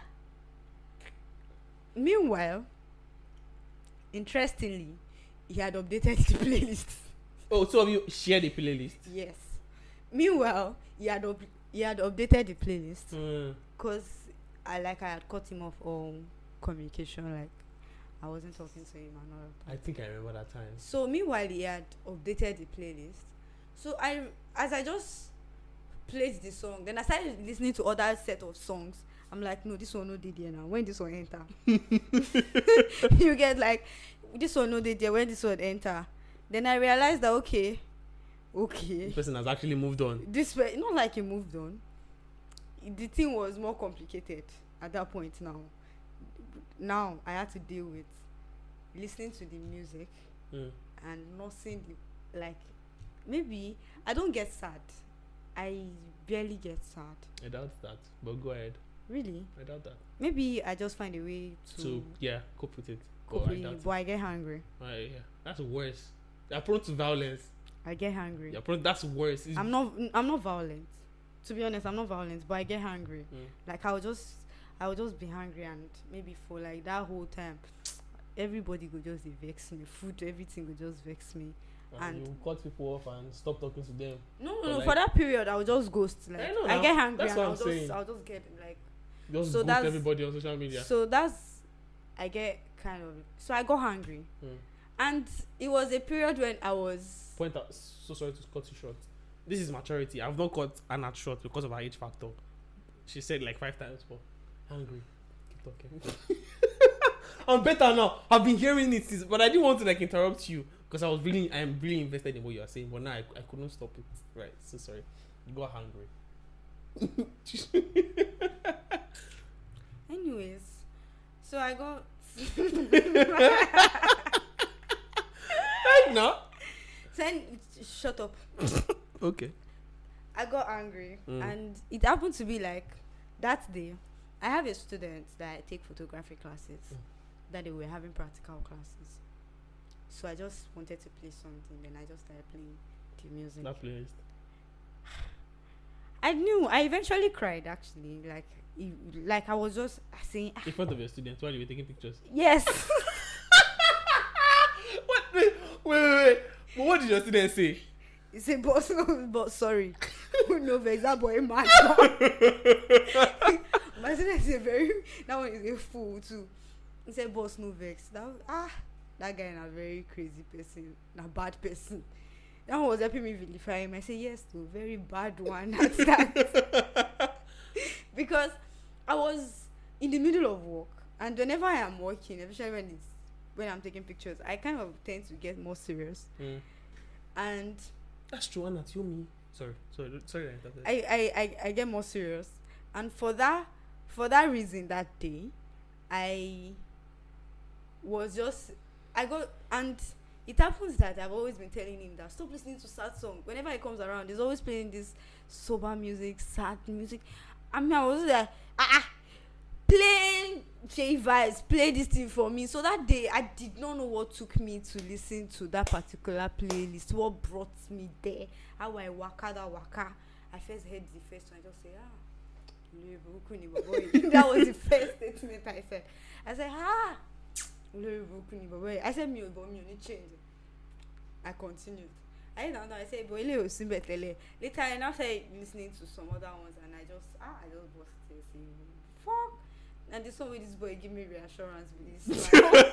Meanwhile, interestingly, he had updated the playlist. Oh, two of you share the playlist. Yes. Meanwhile, he had up, he had updated the playlist because I like I had cut him off all communication. Like I wasn't talking to him and all of that. I think I remember that time. So meanwhile, he had updated the playlist. So I, as I just played the song, then I started listening to other set of songs. I'm like, no, this one no did there now. When this one enter, you get like, this one no did there. When this one enter, then I realized that okay, okay, The person has actually moved on. this way not like he moved on. The thing was more complicated at that point. Now, now I had to deal with listening to the music Mm. and not seeing the like. Maybe I don't get sad. I barely get sad. I doubt that, but go ahead. Really? I doubt that. Maybe I just find a way to So yeah, cope with it. cope But I with doubt it, but I get hungry. it. Uh, yeah, that's worse. You're prone to violence. I get hungry. You're prone. That's worse. It's, I'm not. I'm not violent. To be honest, I'm not violent, but I get hungry. Mm. Like I'll just, I'll just be hungry, and maybe for like that whole time, everybody go just dey vex me. Food, everything go just vex me. And, and- you cut people off and stop talking to them. No, But no, no. like- For that period, I'll just ghost. Like I know I, now. get hungry, That's and what I'll I'm just, saying. I'll just get like. Just So ghost that's- everybody on social media. So that's, I get kind of. So I got hungry, Mm. and it was a period when I was. Point out. So sorry to cut you short. This is maturity. I've not cut Anna short because of her age factor. She said like five times, but hungry. Keep talking. I'm better now. I've been hearing it, since, but I didn't want to like interrupt you because I was really, I'm really invested in what you are saying. But now I, I couldn't stop it. Right. So sorry. You got hungry. Anyways, So I got. Right now. Ten. Shut up. Okay. I got angry, Mm. and it happened to be like that day. I have a student that I take photography classes. Mm. That they were having practical classes. So I just wanted to play something. Then I just started playing the music. That playlist. I knew. I eventually cried. Actually, like, it, like I was just saying, In front of your students while you were taking pictures. yes. What? Wait, wait, wait, wait. But what did your students say? It's a boss, but sorry. No vex, that boy mad. My student is a very, that one is a fool too. He said, boss, no vex. That was, ah, that guy is a very crazy person, a bad person. That one was helping me vilify him. I said, yes, no, very bad one. That's that. Because I was in the middle of work, and whenever I am working, especially when it's when I'm taking pictures, I kind of tend to get more serious. Mm. And That's true, Anna. You me. Sorry, sorry, sorry. I, I, I, I, I get more serious, and for that for that reason that day, I was just I got and it happens that I've always been telling him that stop listening to sad song. Whenever he comes around, he's always playing this sober music, sad music. I mean, I was like, ah, ah play J Vibes, play this thing for me. So that day, I did not know what took me to listen to that particular playlist. What brought me there? How I waka that waka. I first heard the first one. I just say, ah, that was the first statement I said. I said, ah, I said, me, but me, only change. I continued. I don't know. I said, but later I now started listening to some other ones, and I just, ah, I just was saying, fuck. And this one with this boy give me reassurance with this.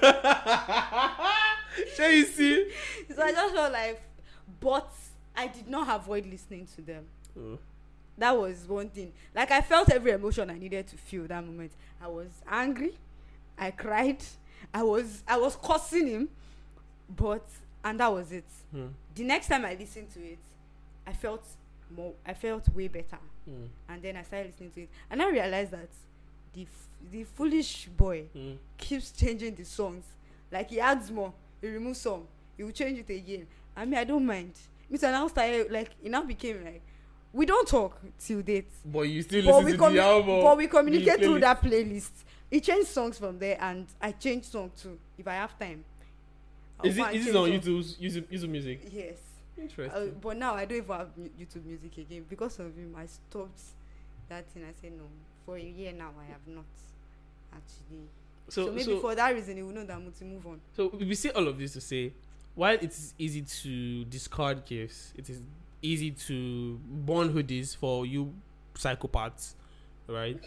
Shall you see? So I just felt like, but I did not avoid listening to them. Oh. That was one thing. Like, I felt every emotion I needed to feel that moment. I was angry. I cried. I was I was cursing him. But and that was it. Hmm. The next time I listened to it, I felt more. I felt way better. Hmm. And then I started listening to it, and I realized that the f- the foolish boy Hmm. keeps changing the songs. Like, he adds more, he removes some, he will change it again. I mean, I don't mind. Mister Now started, like, it now became like, we don't talk till date, But you still but listen we to commu- the album. but we communicate the through playlist. that playlist. He changed songs from there, and I change song too if I have time. I'll Is go it and is it change on song. YouTube YouTube YouTube Music? Yes. Interesting. Uh, but now I don't even have mu- YouTube Music again because of him. I stopped that thing. I said no. For a year now, I have not actually. So, so maybe so, for that reason, you will know that I'm going to move on. so we say all of this to say, while it is easy to discard gifts, it is easy to burn hoodies for you psychopaths, right?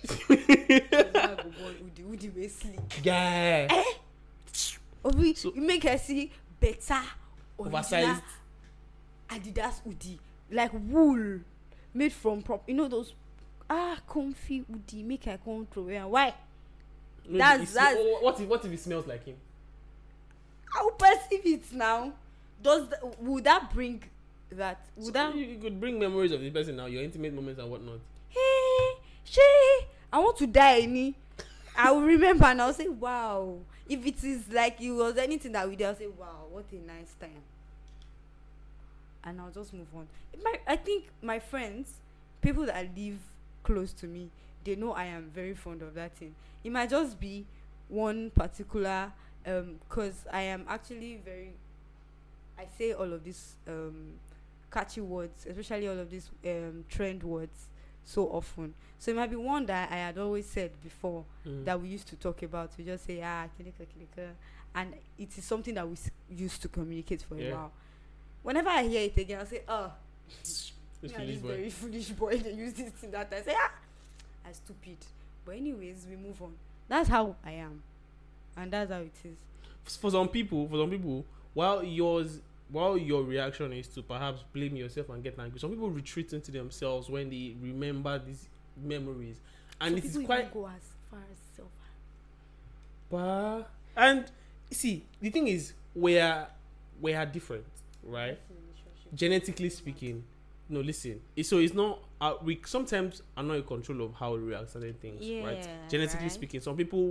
Yeah. Obi, So- you make her see better original Oversized. Adidas hoodie, like wool, made from prop. You know those ah comfy hoodie. Make her come throw it. Why? No, That's- it's- that's- oh, what if what if it smells like him? I'll perceive it now. Does th- would that bring that? Would So that? you, you could bring memories of the person now, your intimate moments and whatnot. Hey, she, I want to die, me. I will remember and I'll say, wow. If it is like it was anything that we did, I'll say, wow, what a nice time. And I'll just move on. My, I think my friends, people that live close to me, they know I am very fond of that thing. It might just be one particular, um, cause I am actually very, I say all of these um, catchy words, especially all of these um, trend words so often. So it might be one that I had always said before Mm. that we used to talk about. We just say, ah, kilika, kilika. And it is something that we s- used to communicate for Yeah. a while. Whenever I hear it again, I say, oh, This yeah, foolish this boy. very foolish boy, they use this thing that I say, ah, I'm stupid. But anyways, we move on. That's how I am. And that's how it is. For some people, for some people, while yours, while your reaction is to perhaps blame yourself and get angry, some people retreat into themselves when they remember these memories, and Some it is people quite. even go as far as self. Bah. And see, the thing is, we're we are different, right? Genetically speaking. No, listen. It's, so it's not. Uh, we sometimes are not in control of how we react to certain things, right? Yeah, Genetically right. speaking, some people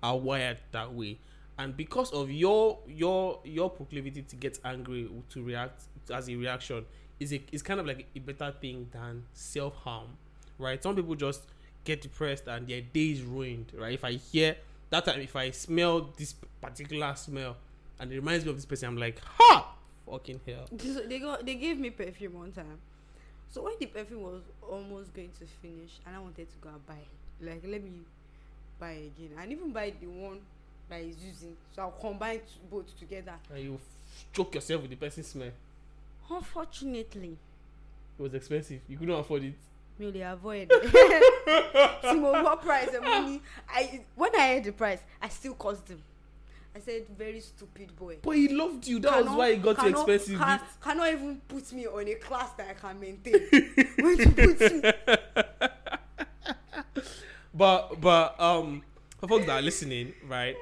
are wired that way, and because of your your your proclivity to get angry, to react as a reaction, is a is kind of like a better thing than self harm, right? Some people just get depressed and their day is ruined, right? If I hear that time, if I smell this particular smell and it reminds me of this person, I'm like, ha, fucking hell. So they got they gave me perfume one time. So when the perfume was almost going to finish and I wanted to go and buy, like, let me buy again, and even buy the one that is using, so I'll combine t- both together. And you f- choke yourself with the person's smell. Unfortunately, It was expensive. You couldn't afford it. really avoid. Small what price and money. I when I heard the price, I still cost him. I said, very stupid boy. But he loved you. That was Cannot- why it got too cannot- expensive. Can, cannot even put me on a class that I can maintain. When he puts me, but but um for folks that are listening, right,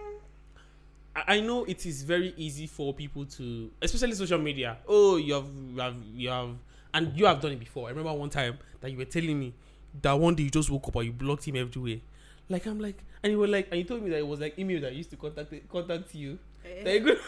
I, I know it is very easy for people to, especially social media. Oh, you have you have you have and you have done it before. I remember one time that you were telling me that one day you just woke up and you blocked him everywhere. Like, I'm like, and you were like, and you told me that it was like email that used to contact contact you. Eh. That, you could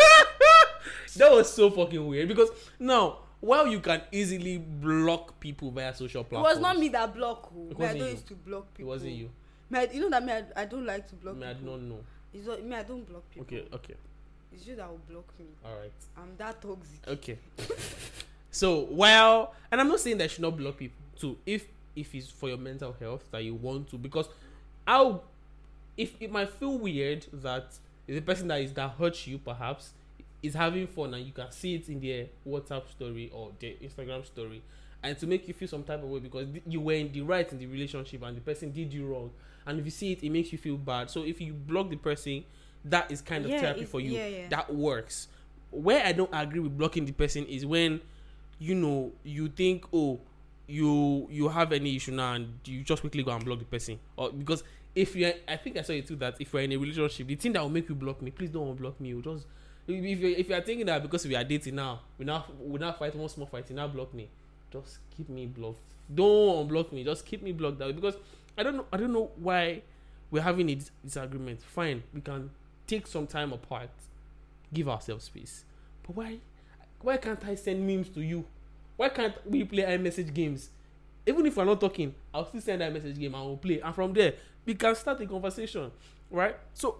that was so fucking weird, because now, while you can easily block people via social it platforms, was not me that block. Who? It Me, I wasn't don't you. used to block It people. wasn't you. Me, I, you know that me, I, I don't like to block I, mean, I do people. not know. It's not, me, I don't block people. Okay, okay, It's you that will block me. all right, I'm that toxic. okay. So while, and I'm not saying that you should not block people too, if if it's for your mental health that you want to, because I'll, if it might feel weird that the person that is that hurts you perhaps is having fun and you can see it in their WhatsApp story or their Instagram story, and to make you feel some type of way because th- you were in the right in the relationship and the person did you wrong, and if you see it, it makes you feel bad. So if you block the person, that is kind of Yeah, therapy it's- for you. yeah, yeah. That works. Where I don't agree with blocking the person is when, you know, you think, oh, you you have any issue now and you just quickly go and block the person, or because if you, I think I saw it too, that if you're in a relationship, the thing that will make you block me, please don't unblock me. You just, if you if you are thinking that because we are dating now, we now we now fight one small fight, you now block me, just keep me blocked. Don't unblock me. Just keep me blocked that way, because I don't know I don't know why we're having a dis- disagreement. Fine, we can take some time apart, give ourselves space. But why why can't I send memes to you? Why can't we play iMessage games? Even if we're not talking, I'll still send that message game and we'll play. And from there, we can start a conversation, right? So,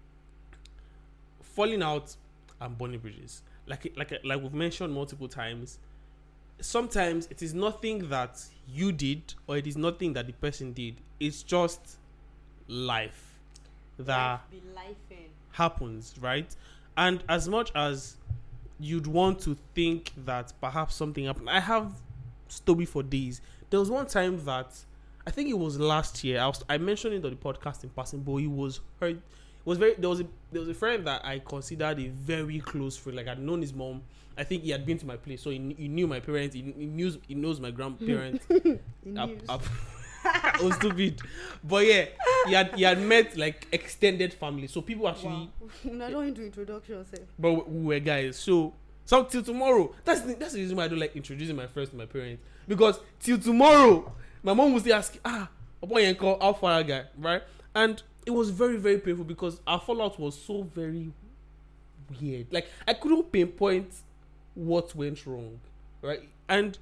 falling out and burning bridges, like like like we've mentioned multiple times, sometimes it is nothing that you did or it is nothing that the person did. It's just life that Life be lifing. happens, right? And as much as you'd want to think that perhaps something happened, I have story for days. There was one time that I think it was last year. I was I mentioned it on the podcast in passing, but he was hurt. It was very there was a there was a friend that I considered a very close friend. Like, I'd known his mom. I think he had been to my place, so he, he knew my parents. He, he knew he knows my grandparents. In Up- news. up- I was stupid, but yeah, he had he had met like extended family, so people actually. Wow. I don't want to introduction, sir. But we, we were guys, so so till tomorrow. That's the, that's the reason why I don't like introducing my friends to my parents, because till tomorrow, my mom will still ask, ah, Papa Yenko, how far guy, right? And it was very very painful because our fallout was so very weird. Like, I couldn't pinpoint what went wrong, right? And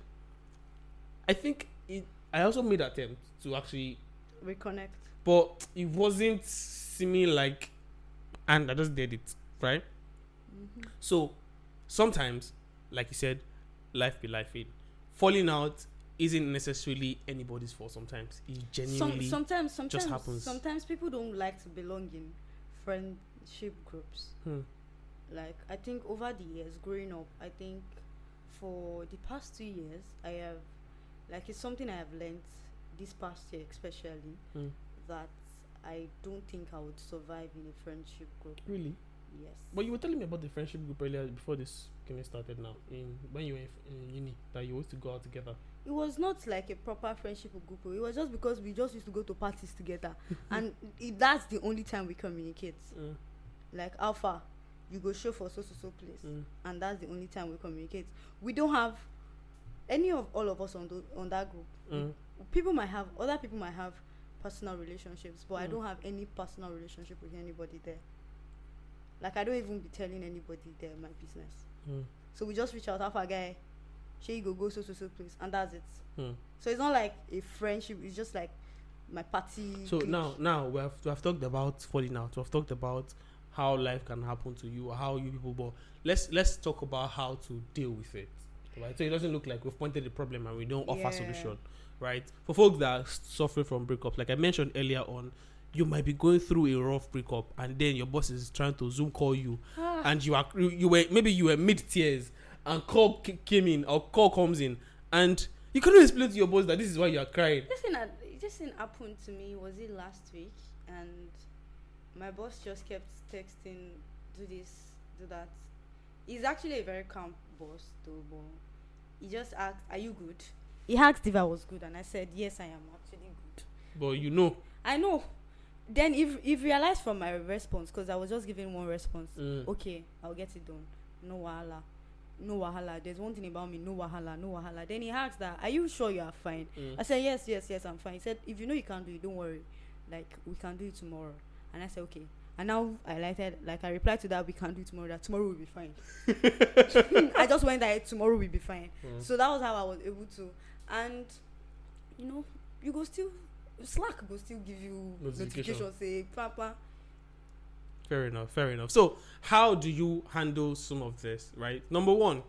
I think it. I also made attempt to actually, Reconnect. but it wasn't seeming like, and I just did it, right? Mm-hmm. So sometimes, like you said, life be life in. Falling out isn't necessarily anybody's fault. Sometimes it Some, genuinely sometimes, sometimes, happens. sometimes people don't like to belong in friendship groups. Hmm. Like, I think over the years, growing up, I think for the past two years, I have, like, it's something I have learned this past year, especially, Hmm. that I don't think I would survive in a friendship group. Really. Yes. But you were telling me about the friendship group earlier before this game started. Now, in when you were in, in uni, that you used to go out together. It was not like a proper friendship group. It was just because we just used to go to parties together, and it, that's the only time we communicate. Mm, Like, how far you go show for so so so place, mm, and that's the only time we communicate. We don't have any of all of us on those, on that group. mm, People might have other people might have personal relationships, but I Mm. don't have any personal relationship with anybody there. Like I don't even be telling anybody there my business. Mm. So we just reach out, have a guy, she go go so so so place, and that's it. Mm. So it's not like a friendship. It's just like my party. So clique. now, now we have we have talked about falling out. We have talked about how life can happen to you, how you people. But let's let's talk about how to deal with it, right? So it doesn't look like we've pointed the problem and we don't offer Yeah. solution, right? For folks that are suffering from breakups, like I mentioned earlier on, you might be going through a rough breakup, and then your boss is trying to Zoom call you, Ah. and you are you, you were maybe you were mid tears, and call c- came in or call comes in, and you couldn't explain to your boss that this is why you are crying. This thing, had- this thing happened to me. Was it last week? And my boss just kept texting, "Do this, do that." He's actually a very calm boss, though. But he just asked, "Are you good?" He asked if I was good, and I said, "Yes, I am actually good." But you know, I know. Then if if realized from my response, because I was just giving one response. Mm. Okay, I'll get it done. No wahala. No wahala. There's one thing about me. No wahala. No wahala. Then he asked that, "Are you sure you are fine?" Mm. I said, yes, yes, yes, I'm fine. He said, "If you know you can't do it, don't worry. Like, we can do it tomorrow." And I said, okay. And now I lighted, like, I replied to that, "We can do it tomorrow. That tomorrow will be fine." I just went that tomorrow will be fine. Mm. So that was how I was able to. And, you know, you go still, Slack go still give you Notification. notification, say, "Papa." Fair enough, fair enough. So, how do you handle some of this, right? Number one,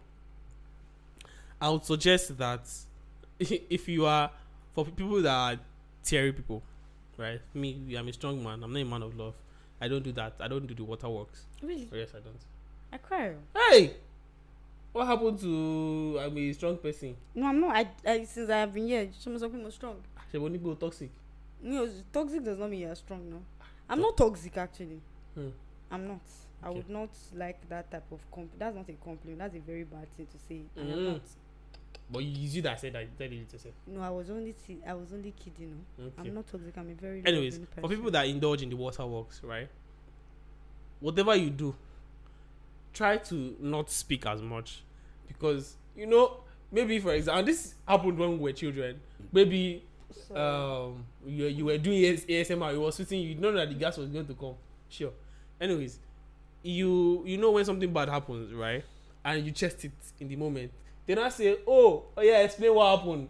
I would suggest that if you are, for people that are teary people, right? Me, I'm a strong man. I'm not a man of love. I don't do that. I don't do the waterworks. Really? Oh, yes, I don't. I cry. Hey! What happened to I'm a strong person? No, I'm not. I, I Since I have been here, someone's talking more strong. She only go toxic. No, toxic does not mean you're strong, no. I'm not toxic, actually. Hmm. I'm not. I Okay. would not like that type of compliment. That's not a compliment. That's a very bad thing to say. And I'm Mm. not. But you that said that. Tell it yourself. No, I was only t- I was only kidding. No, Okay. I'm not toxic. I'm a very. Anyways, loving for person. people that indulge in the waterworks, right? Whatever you do, try to not speak as much, because you know maybe for example, and this happened when we were children. Maybe So, um you you were doing A S M R, you were sweating, you know that the gas was going to come. Sure. Anyways, you you know when something bad happens, right? And you chest it in the moment. They not say, "Oh, oh yeah, explain what happened."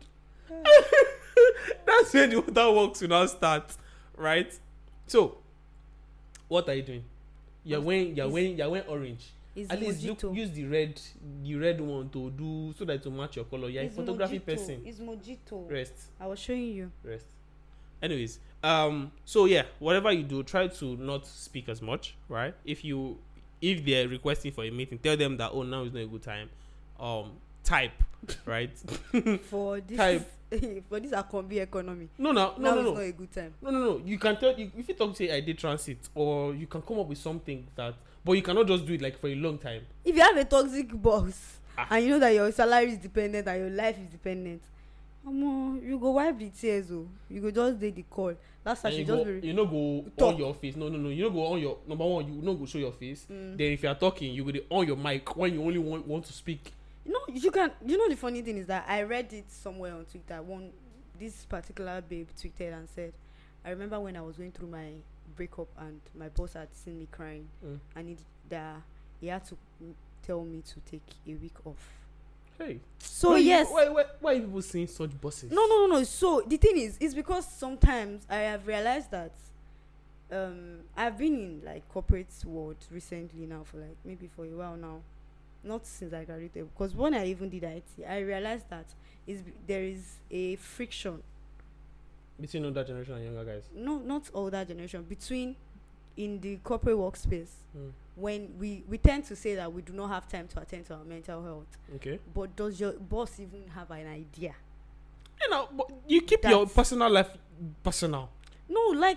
That's when the waterworks will now start, right? So, what are you doing? You're wearing you're It's- wearing you're wearing orange. it's At least look, mojito. use the red the red one to do so that to match your color. You're It's a photography mojito. person. It's mojito. Rest. I was showing you. Rest. Anyways, um, so yeah, whatever you do, try to not speak as much, right? If you if they're requesting for a meeting, tell them that, oh, now is not a good time. Um, type, right? For this, Type. for this Akombi economy. no, no, no, now no, is no. not a good time. No, no, no. You can tell you, if you talk say I did transit, or you can come up with something that, but you cannot just do it like for a long time. If you have a toxic boss Ah. and you know that your salary is dependent and your life is dependent, omo, you go wipe the tears. Oh, you go just do the call. That's how And she you, just go, be. you know go talk. on your face. No, no, no. You know go on your number one. You no go show your face. Mm. Then if you are talking, you go dey on your mic when you only want, want to speak. You know, you can. You know, the funny thing is that I read it somewhere on Twitter. One, this particular babe tweeted and said, "I remember when I was going through my breakup and my boss had seen me crying, Mm. and it, that he had to mm, tell me to take a week off." Hey. So why yes. You, why, why why are people saying such bosses? No, no, no, no. So the thing is, it's because sometimes I have realized that um I've been in like corporate world recently now for like maybe for a while now, not since I graduated. Because when I even did I T, I realized that is there is a friction, Between older generation and younger guys. no, not older generation, between in the corporate workspace Mm. when we we tend to say that we do not have time to attend to our mental health. Okay. But does your boss even have an idea? You know, but you keep your That's- personal life personal. No, like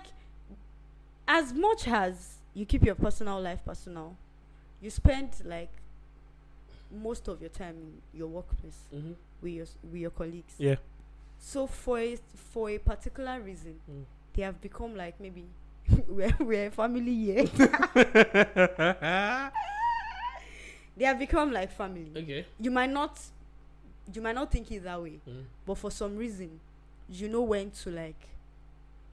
as much as you keep your personal life personal, you spend like most of your time in your workplace Mm-hmm. with your s- with your colleagues. Yeah. So for a, for a particular reason, Mm. they have become like maybe we're we're a family here. They have become like family. Okay. You might not you might not think it that way, Mm. but for some reason, you know when to like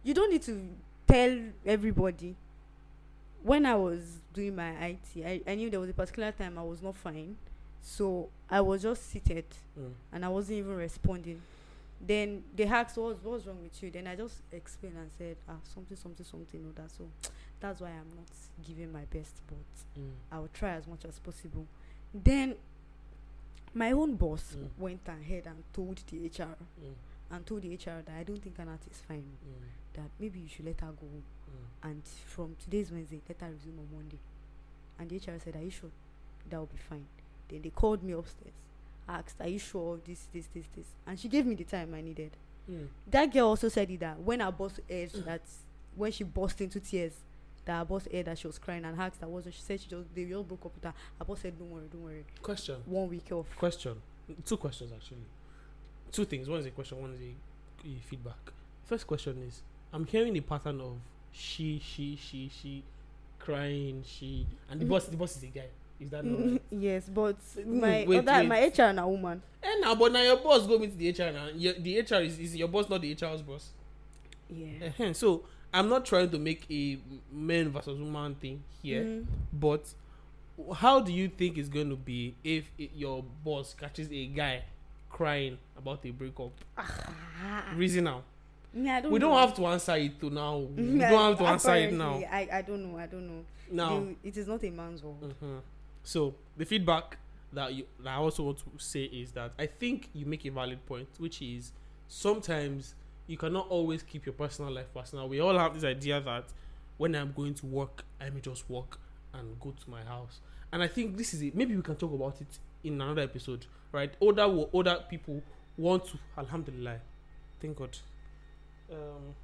you don't need to tell everybody. When I was doing my I T, I, I knew there was a particular time I was not fine. So I was just seated Mm. and I wasn't even responding. Then they asked, what's, what's wrong with you? Then I just explained and said, ah, something, something, something, or that. So that's why I'm not giving my best, but Mm. I will try as much as possible. Then my own boss Mm. went ahead and told the H R Mm. and told the H R that I don't think Anat is fine, Mm. that maybe you should let her go home. Mm. And from today's Wednesday, let her resume on Monday. And the H R said, are you sure? That will be fine. Then they called me upstairs, asked, are you sure this, this, this, this? And she gave me the time I needed. Mm. That girl also said it that when her boss heard that, when she burst into tears, that her boss heard that she was crying and asked her what was, she said she just, they just broke up with her. Her boss said, don't worry, don't worry. Question. One week off. Question. Two questions actually. Two things. One is a question. One is a, a feedback. First question is, I'm hearing a pattern of she, she, she, she, crying, she, and the boss. The boss is a guy. Is that not right? Yes, but Mm, my wait, other, wait. my H R and a woman. And now, but now your boss go meet the H R now. Your, the H R is, is your boss, not the H R's boss. Yeah. Uh-huh. So I'm not trying to make a man versus woman thing here, Mm. but how do you think it's going to be if it, your boss catches a guy crying about a breakup? Reason now. Me, I don't We know. don't have to answer it to now. We Yeah, don't have to answer it now. apparently, I, I don't know. I don't know. Now, The- it is not a man's world. Mhm. So the feedback that you that I also want to say is that I think you make a valid point, which is sometimes you cannot always keep your personal life personal. We all have this idea that when I'm going to work, I may just work and go to my house. And I think this is it. Maybe we can talk about it in another episode, right? Older wo- older people want to. Alhamdulillah, thank God. Um,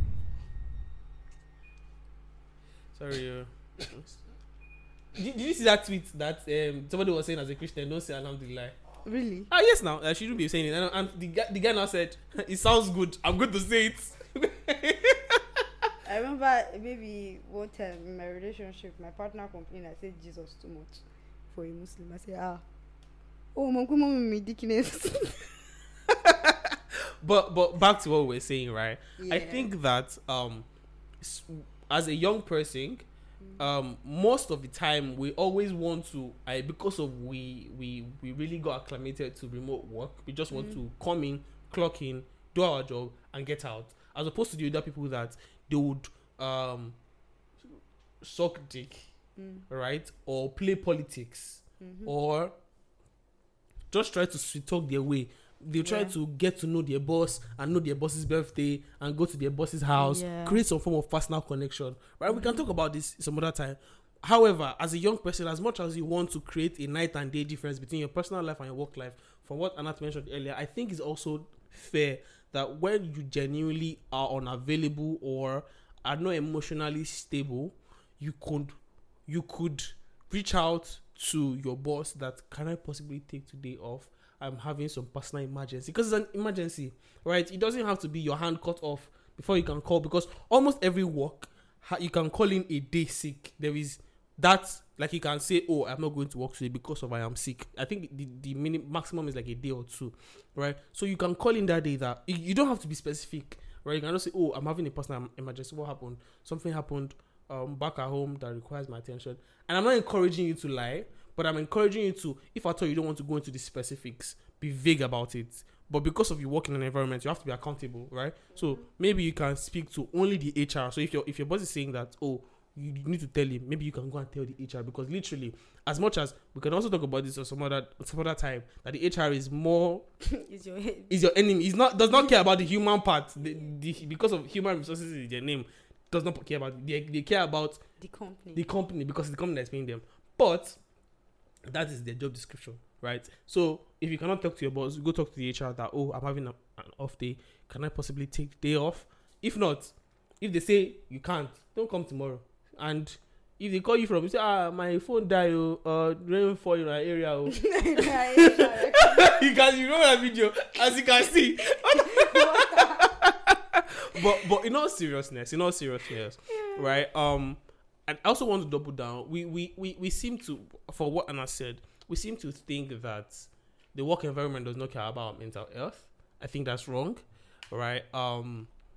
sorry. Uh, did, did you see that tweet that um, somebody was saying as a Christian, don't say Alhamdulillah? Really? Ah, yes, now I shouldn't be saying it. And, and the, guy, the guy now said, it sounds good. I'm going to say it. I remember maybe one time in my relationship, my partner complained. I said Jesus too much for a Muslim. I said, ah, oh, my mom me dickness. but but back to what we we're saying, right? I Yeah. think that um, s- as a young person, um, most of the time we always want to, I because of we we we really got acclimated to remote work. We just want Mm. to come in, clock in, do our job, and get out. As opposed to the other people that they would um suck dick, Mm. right, or play politics, Mhm. or just try to sweet talk their way. They try Yeah. to get to know their boss and know their boss's birthday and go to their boss's house, Yeah. create some form of personal connection. Right? We can talk about this some other time. However, as a young person, as much as you want to create a night and day difference between your personal life and your work life, from what Anat mentioned earlier, I think it's also fair that when you genuinely are unavailable or are not emotionally stable, you could you could reach out to your boss that, can I possibly take today off? I'm having some personal emergency, because it's an emergency, right? It doesn't have to be your hand cut off before you can call, because almost every work ha- you can call in a day sick. There is that, like you can say, oh, I'm not going to work today because of I am sick. I think the the minimum maximum is like a day or two, right? So you can call in that day. That you, you don't have to be specific, right? You can just say, oh, I'm having a personal emergency. What happened? Something happened um back at home that requires my attention. And I'm not encouraging you to lie, but I'm encouraging you to, if at all you don't want to go into the specifics, be vague about it. But because of you work in an environment, you have to be accountable, right? So maybe you can speak to only the H R. So if your if your boss is saying that, oh, you need to tell him, maybe you can go and tell the H R, because literally, as much as we can also talk about this or some other some other time, that the H R is more It's your head. is your enemy. He's not does not care about the human part. The, the, because of human resources is their name, does not care about it. They, they care about The company. the company, because it's the company that's paying them. But that is their job description, right? So if you cannot talk to your boss, go talk to the H R that, oh, I'm having a, an off day. Can I possibly take the day off? If not, if they say you can't, don't come tomorrow. And if they call you from, you say, ah, my phone died, oh, uh, rain fall in our area, oh. you can, you know that video, as you can see. but but in all seriousness, in all seriousness, right? Um, and I also want to double down. We we we we seem to, for what Anna said, we seem to think that the work environment does not care about mental health. I think that's wrong, right? Um,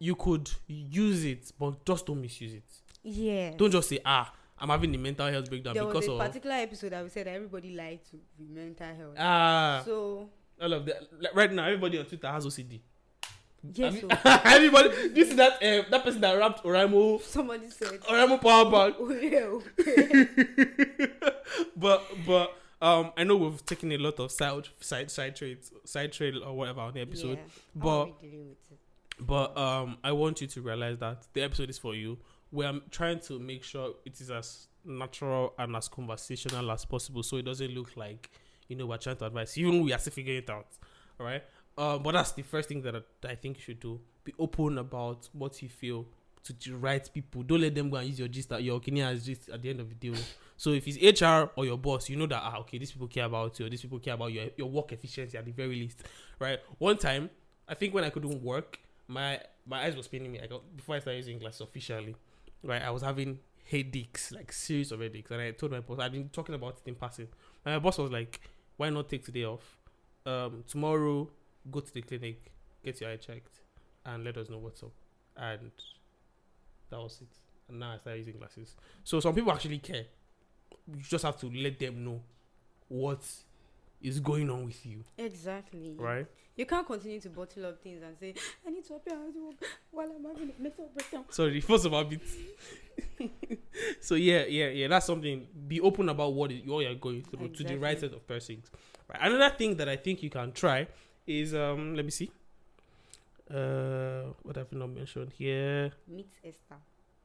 you could use it, but just don't misuse it. Yeah. Don't just say, ah, I'm having a mental health breakdown There because was a of particular episode that we said that everybody liked to be mental health. ah. So All of that. Like, right now, everybody on Twitter has O C D. yes, Have you- so everybody. Do you see that? Uh, that person that rapped Oraimo, somebody said. Oraimo power bag. Oh, yeah. but but um, I know we've taken a lot of side side side trades, side trade or whatever on the episode. Yeah, but I'll be dealing with it. but um, I want you to realize that the episode is for you. Where I'm trying to make sure it is as natural and as conversational as possible, so it doesn't look like, you know, we're trying to advise. Even we are still figuring it out. All right. Um, but that's the first thing that I, that I think you should do. Be open about what you feel to the right people. Don't let them go and use your gist, your opinion as gist at the end of the deal. So if it's H R or your boss, you know that ah okay, these people care about you, or these people care about your your work efficiency at the very least, right? One time, I think when I couldn't work, my my eyes was paining me. I got, before I started using glasses officially, right? I was having headaches, like series of headaches, and I told my boss, I'd been talking about it in passing. And my boss was like, "Why not take today off? Um, tomorrow, go to the clinic, get your eye checked, and let us know what's up." And that was it. And now I started using glasses. So some people actually care. You just have to let them know what is going on with you, Exactly. right? You can't continue to bottle up things and say, I need to appear at work while I'm having a mental breakdown. Sorry, first of all, bit. So yeah, yeah, yeah. That's something. Be open about what, is, what you're going through to the right Exactly. set of persons. Right. Another thing that I think you can try is um. Let me see. Uh, what have you not mentioned here? Meet Esther.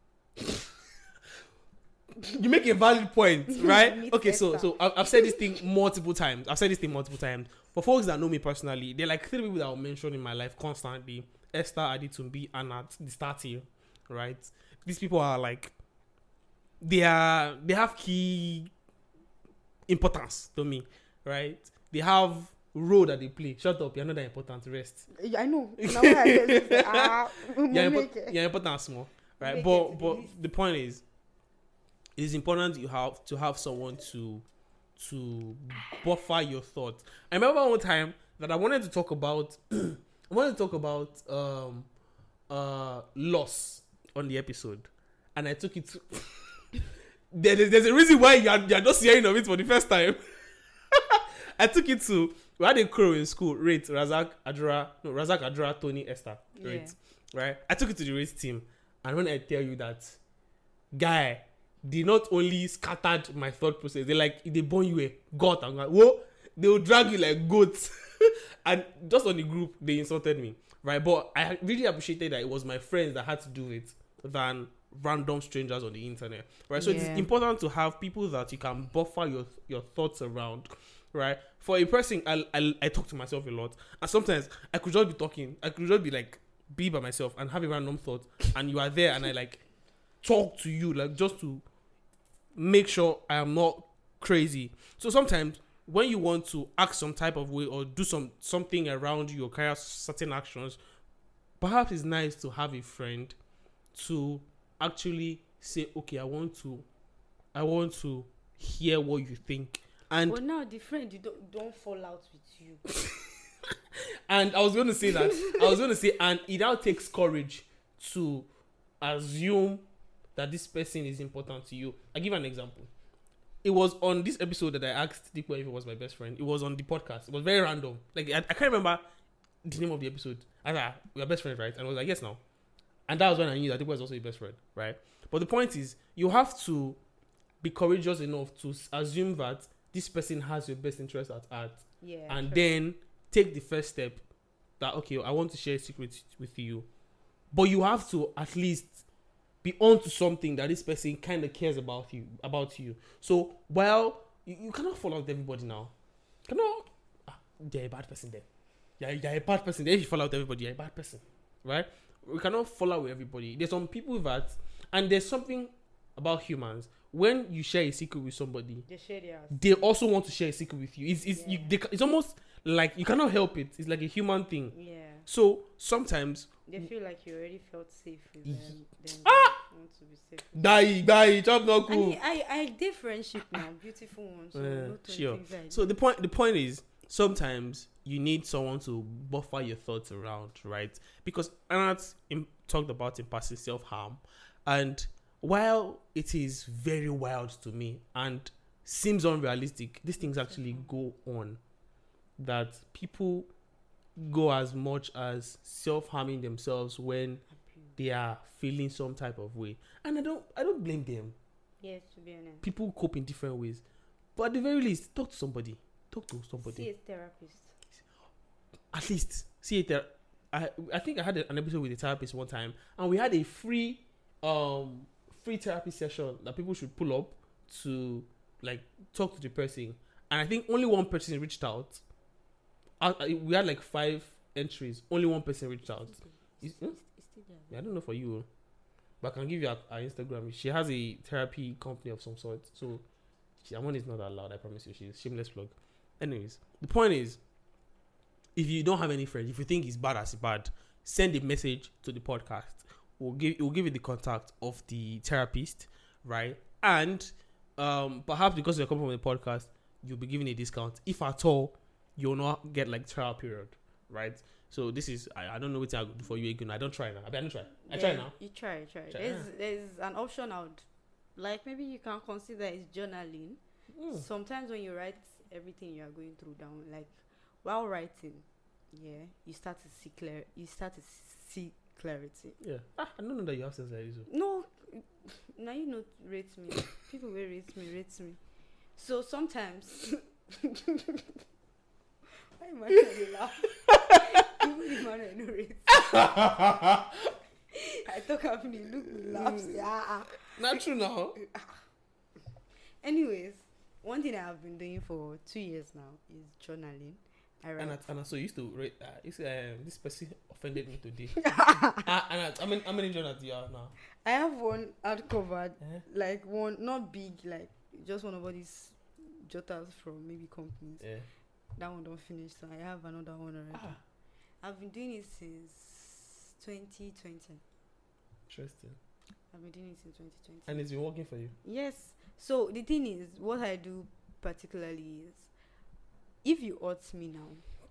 You make a valid point, right? Meet Okay, so Esther. so I've, I've said this thing multiple times. I've said this thing multiple times. For folks that know me personally, they're like three people that I'll mention in my life constantly: Esther, Aditumbi, and at the start here, right? These people are like, they are they have key importance to me, right? They have role that they play. Shut up, you're not that important. Rest. I know. Now I say, ah, You're, make impo- it. you're important and small, right? Make it But to the but list. the point is, it is important you have to have someone to to buffer your thoughts. I remember one time that I wanted to talk about I wanted to talk about um uh loss on the episode, and I took it to there, there's, there's a reason why you're, you're just hearing of it for the first time. I took it to, we had a crew in school, Rate, Razak, Adra, no, Razak, Adra, Tony, Esther, Rate, right? I took it to the race team, and when I tell you that, guy, they not only scattered my thought process, they like, they burn you a goat, I'm like, whoa, they will drag you like goats. And just on the group, they insulted me, right? But I really appreciated that it was my friends that had to do it than random strangers on the internet, right? So Yeah. it's important to have people that you can buffer your your thoughts around, right? For a person, I, I I talk to myself a lot, and sometimes I could just be talking, I could just be like be by myself and have a random thought, and you are there, and I like talk to you, like just to make sure I am not crazy. So sometimes when you want to act some type of way or do some something around you or carry out certain actions, perhaps it's nice to have a friend to actually say, okay, I want to, I want to hear what you think. And But now the friend you don't don't fall out with you. and I was going to say that I was going to say, and it now takes courage to assume that this person is important to you. I give an example. It was on this episode that I asked Dikwa if he was my best friend. It was on the podcast. It was very random. Like I, I can't remember the name of the episode. I was like, we're best friends, right? And I was like, yes, now. And that was when I knew that Dikwa was also your best friend, right? But the point is, you have to be courageous enough to s- assume that this person has your best interest at heart, Yeah. and sure. then take the first step that, okay, I want to share a secret with you. But you have to at least be onto something that this person kind of cares about you, about you. So while you, you cannot follow out everybody now, cannot. Ah, you're a bad person there. Yeah, you're a bad person there. If you follow out everybody, you're a bad person, right? We cannot follow everybody. There's some people that, and there's something about humans. When you share a secret with somebody, They share theirs. they also want to share a secret with you. It's it's you, Yeah. they, ca- it's almost like you cannot help it. It's like a human thing. Yeah. So sometimes They feel like you already felt safe with Ye- them. Then Ah! they want to be safe. die die chop no cool. I, I I did friendship now, beautiful one. So Uh, no sure. things like So the point the point is, sometimes you need someone to buffer your thoughts around, right? Because Anat im- talked about in passing self-harm, and while it is very wild to me and seems unrealistic, these things actually go on. That people go as much as self-harming themselves when they are feeling some type of way, and I don't, I don't blame them. Yes, to be honest. People cope in different ways, but at the very least, talk to somebody. Talk to somebody. See a therapist. At least see it there. I I think I had an episode with a therapist one time, and we had a free um free therapy session that people should pull up to like talk to the person, and I think only one person reached out. I, I, we had like five entries. Only one person reached out. Is- hmm? Yeah, I don't know for you, but I can give you her, her Instagram. She has a therapy company of some sort, so she, her money is not that loud. I promise you, she's shameless plug. Anyways, the point is, if you don't have any friends, if you think it's bad as bad, send a message to the podcast. We'll give we'll give you the contact of the therapist, right? And um, perhaps because you're coming from the podcast, you'll be given a discount. If at all, you'll not get like trial period, right? So this is I, I don't know what I'll do for you again. I don't try now. I don't try. I Yeah, try now. You try, try. Try, There's yeah. there's an option out. Like maybe you can consider it's journaling. Mm. Sometimes when you write everything you are going through down, like while writing, yeah, you start to see clear. You start to see clarity. Yeah. Ah, I don't know that you have sense like this. No, now you know rate me. People will rate me, rate me. So sometimes, why am I trying to laugh? Even if I don't rate. I talk about me, look me laugh. Yeah. Not true now. Anyways, one thing I have been doing for two years now is journaling. I write. And and so you used to rate. Uh, you see, um, this person offended me today. uh, and how many how many journals do you have now? I have one hardcover, Eh? like one not big, like just one of these jotters from maybe companies. Yeah. That one don't finish, so I have another one already. Ah, I've been doing it since twenty twenty. interesting. I've been doing it since twenty twenty. And it's been working for you. Yes. So the thing is, what I do particularly is, if you hurt me now,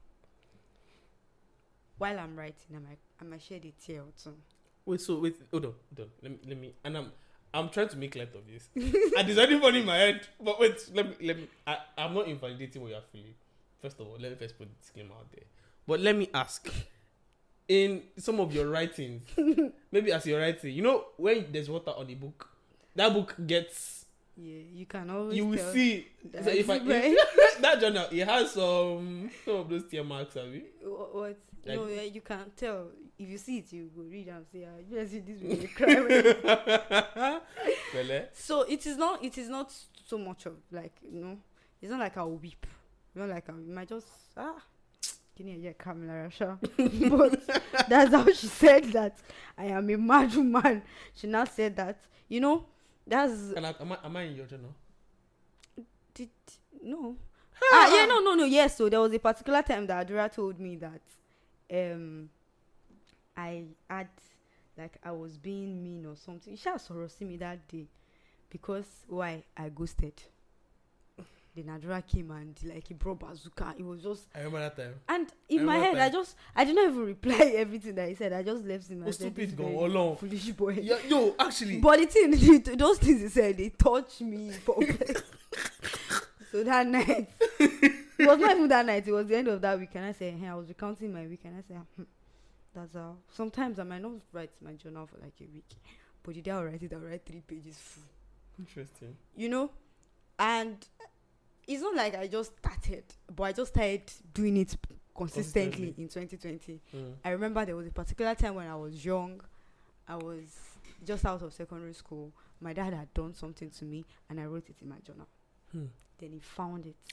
while I'm writing, I might, I might shed a tear or two. Wait, so wait, hold on, hold on. Let me, let me. And I'm, I'm trying to make light of this. And there's already funny in my head. But wait, let me, let me. I, I'm not invalidating what you're feeling. First of all, let me first put the disclaimer out there. But let me ask. In some of your writings, maybe as you're writing, you know, when there's water on the book, that book gets. Yeah, you can always. You will tell see. that So if I, it's very- if, that journal, it has some some of those tear marks, have you? Wha- What? Like- No, yeah, you can tell. If you see it, you go read and say, "Ah, you see this will cry." when-" Well, eh? So it is not. It is not so much of like you know. It's not like I'll weep. Not like I might just ah. Can you hear Camilla Rasha? But that's how she said that I am a mad woman. She now said that you know. That's And I, am, I, am I in your journal? did no. ah yeah no no no yes. So there was a particular time that Adura told me that um I had like I was being mean or something. She has see me that day because why I ghosted. Then Adura came and like he brought bazooka. It was just I remember that time. and in I my remember head I that. just I did not even reply everything that he said. I just left him Oh, and said stupid this go very along. foolish boy. Yo, yo, actually. But the thing, the, those things he said, they touched me. For so that night, it was not even that night. It was the end of that week, and I said, "Hey, I was recounting my week, and I said, hmm, that's how." Sometimes I might not write my journal for like a week, but the day I write it, I'll write three pages full. Interesting. You know, and it's not like I just started, but I just started doing it consistently, Consistently. in twenty twenty. Mm. I remember there was a particular time when I was young. I was just out of secondary school. My dad had done something to me, and I wrote it in my journal. Hmm. Then he found it.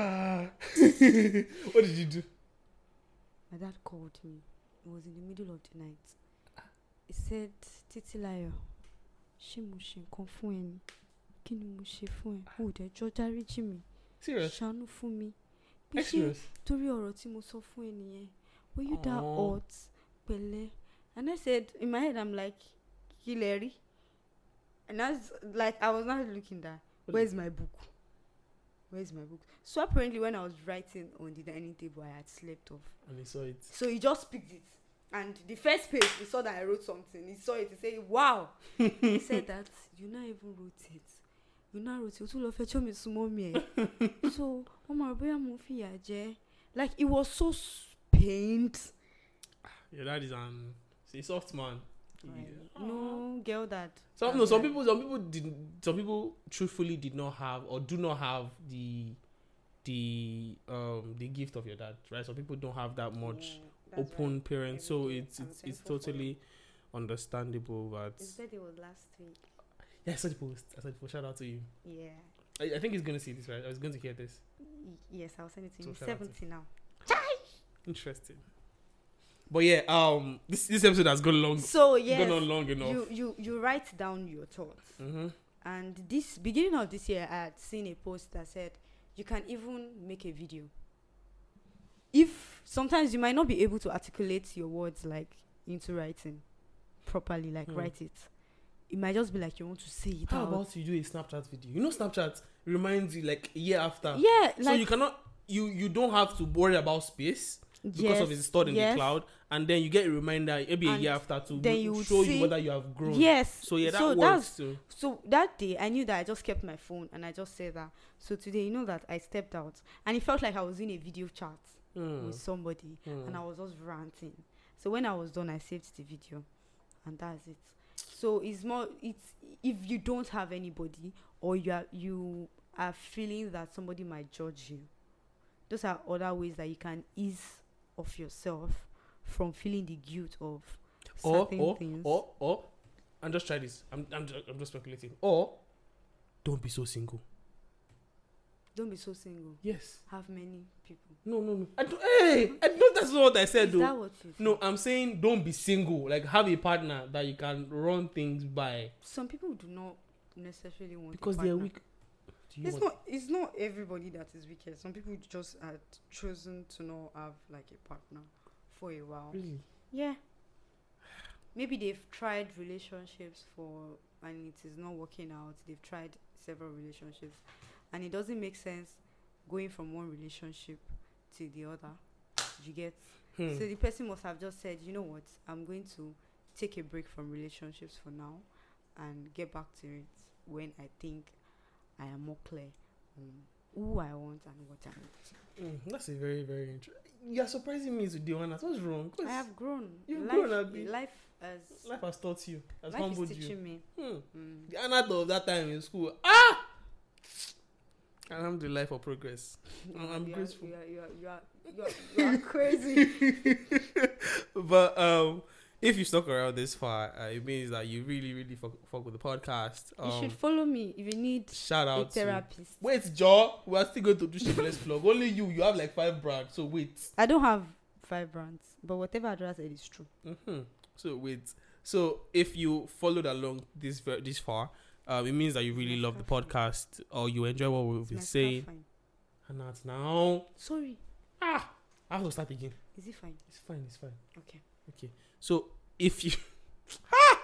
What did you do? My dad called me. It was in the middle of the night. He said, Titilayo, ṣé mo ṣe nǹkan fún ẹ ni? Kí ni mo ṣe fún ẹ? O dẹ̀ jọ̀ọ́ dáríjì mi. Serious? Ṣàánú fún mi. Are you Bí ṣe serious? torí ọ̀rọ̀ tí mo sọ fún ẹ nìyẹn. Were you that Aw. hot? Pẹ̀lẹ́. And I said, in my head, I'm like, Hilary. And I was like, I was not looking that. What Where's my book? Where's my book? So apparently, when I was writing on the dining table, I had slept off. And he saw it. So he just picked it, and the first page he saw that I wrote something. He saw it. He said, "Wow." He said that you not even wrote it. You not wrote it. So love fetch me small me. So oh my boy, I'm off like it was so pained. Your dad is an a soft man. Right. Yeah. No girl that. Some no, some people, some people did, some people truthfully did not have or do not have the, the um the gift of your dad, right? Some people don't have that much Yeah, open right. parents, so Every day it's I'm it's it's thankful for totally understandable. But His birthday was last week. yeah, I saw the post. I saw the post. Shout out to you. Yeah. I, I think he's gonna see this, right? I was going to hear this. Y- yes, I'll send it to So you. shout out to- Seventy now. Interesting. But yeah, um, this this episode has gone long, So yes, gone on long enough. you you you write down your thoughts. Mm-hmm. And this beginning of this year, I had seen a post that said you can even make a video. If sometimes you might not be able to articulate your words like into writing properly, like Hmm. write it. It might just be like you want to say it How out. about you do a Snapchat video? You know, Snapchat reminds you like a year after. Yeah, So like you cannot, you you don't have to worry about space because yes, of it's stored in yes, the cloud, and then you get a reminder maybe a And year after to then w- you would show see- you whether you have grown. Yes. So yeah, that so works that's too. so that day I knew that I just kept my phone and I just said that. So today, you know that I stepped out and it felt like I was in a video chat Hmm. with somebody Hmm. and I was just ranting. So when I was done, I saved the video, and that's it. So it's more. It's if you don't have anybody or you are you are feeling that somebody might judge you. Those are other ways that you can ease off yourself from feeling the guilt of Or certain or things. or or, and just try this. I'm I'm just, I'm just speculating. Or don't be so single. Don't be so single. Yes. Have many people. No no no. I don't, hey, I don't. That's not what I said Is though. that what you? No, think? I'm saying don't be single. Like have a partner that you can run things by Some people do not necessarily want a because they are partner. weak. Do you It's want- not. It's not everybody that is wicked. Some people just had chosen to not have like a partner for a while. really. Yeah. Maybe they've tried relationships for and it is not working out. They've tried several relationships, and it doesn't make sense going from one relationship to the other. You get. Hmm. So the person must have just said, you know what, I'm going to take a break from relationships for now, and get back to it when I think I am more clear on who I want and what I want. Mm, that's a very, very interesting. You're surprising me today, Anna. What's wrong? 'Cause I have grown. You've life, grown, Abi. life has life has taught you, has life humbled is you. teaching me. Hmm. Mm. The Anna of that time in school. Ah! Alhamdulillah for progress. I'm, I'm you grateful. Are, you, are, you, are, you, are, you are crazy. But um, if you stuck around this far, uh, it means that you really, really fuck, fuck with the podcast. Um, You should follow me if you need shout a out to. therapist. Wait, Joe, we are still going to do shameless plug. Only you, you have like five brands. So wait. I don't have five brands, but whatever address said is true. Mm-hmm. So wait. So if you followed along this ver- this far, um, it means that you really Yes, love the that's fine. podcast or you enjoy what we've Is been my scarf saying. fine? And that's now. Sorry, Ah, I have to start again. is it fine? It's fine. It's fine. Okay. Okay. So if you. Ah!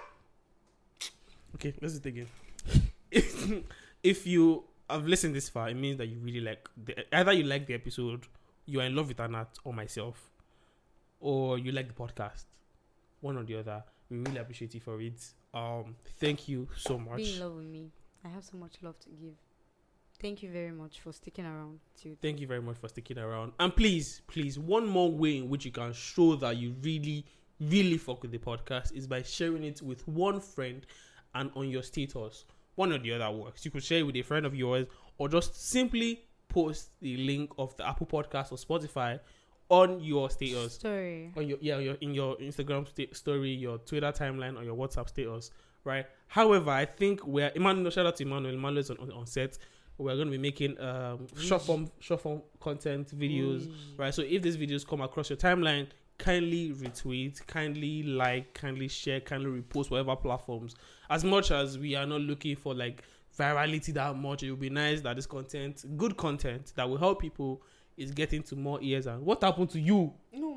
Okay, let's do it again. if, if you have listened this far, it means that you really like the, either you like the episode, you are in love with Anat or myself, or you like the podcast. One or the other. We really appreciate you for it. Um, thank you so much. Be in love with me. I have so much love to give. Thank you very much for sticking around till Thank you very much for sticking around. And please, please, one more way in which you can show that you really, really fuck with the podcast is by sharing it with one friend and on your status. One or the other works. You could share it with a friend of yours or just simply post the link of the Apple Podcast or Spotify on your status. story. On your yeah, your in your Instagram sta- story, your Twitter timeline, or your WhatsApp status, right? However, I think we're Emmanuel. Shout out to Emmanuel. Emmanuel is on, on, on set. We're going to be making um short form short form content videos, right? So if these videos come across your timeline, kindly retweet, kindly like, kindly share, kindly repost whatever platforms. As much as we are not looking for like virality that much, it would be nice that this content, good content that will help people, is getting to more ears. And what happened to you? No,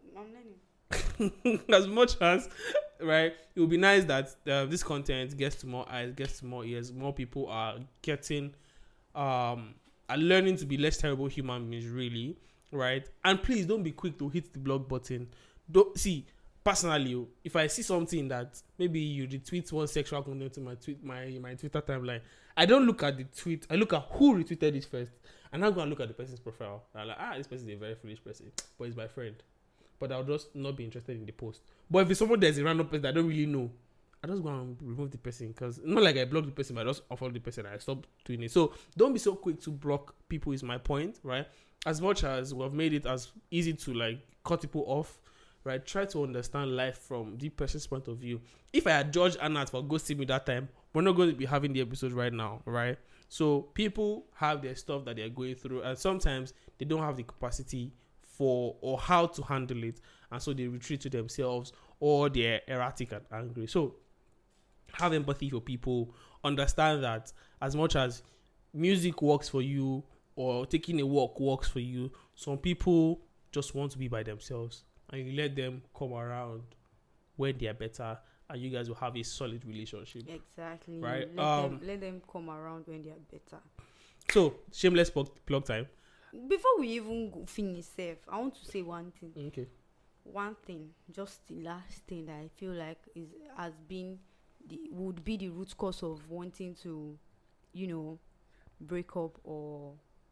I'm learning. As much as right, it would be nice that uh, this content gets to more eyes, gets to more ears, more people are getting um are learning to be less terrible human beings, really, right? And please don't be quick to hit the block button. Don't see personally, if I see something that maybe you retweet one sexual content to my tweet my my Twitter timeline, I don't look at the tweet. I look at who retweeted it first, and I'm gonna look at the person's profile. I'm like, ah, this person is a very foolish person, but he's my friend. But I'll just not be interested in the post. But if it's someone that's a random person that I don't really know, I just go and remove the person, because not like I block the person, but I just unfollow the person and I stop doing it. So don't be so quick to block people is my point, right? As much as we've made it as easy to like cut people off, right? Try to understand life from the person's point of view. If I had judged Anat for ghosting me that time, we're not going to be having the episode right now, right? So people have their stuff that they're going through, and sometimes they don't have the capacity for or how to handle it, and so they retreat to themselves, or they're erratic and angry. So have empathy for people. Understand that as much as music works for you or taking a walk works for you, some people just want to be by themselves, and you let them come around when they are better, and you guys will have a solid relationship. Exactly. Right. Let, Um, them, let them come around when they are better. So shameless plug, plug time. Before we even go finish, safe, I want to say one thing. Okay. One thing, just the last thing that I feel like is has been the would be the root cause of wanting to, you know, break up or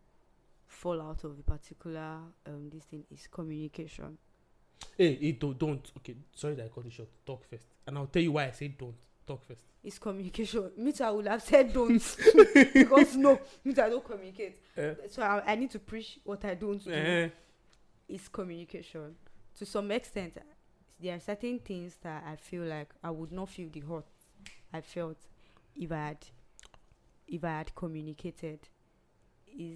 fall out of a particular um this thing is communication. Hey, hey, don't, don't. Okay, sorry that I cut it short. Talk first, and I'll tell you why I say don't. Talk first. It's communication. Me too, I would have said don't because no, me too, I don't communicate. Uh, So I, I need to preach what I don't do. uh, It's communication. To some extent, there are certain things that I feel like I would not feel the hurt I felt if I had if I had communicated. Is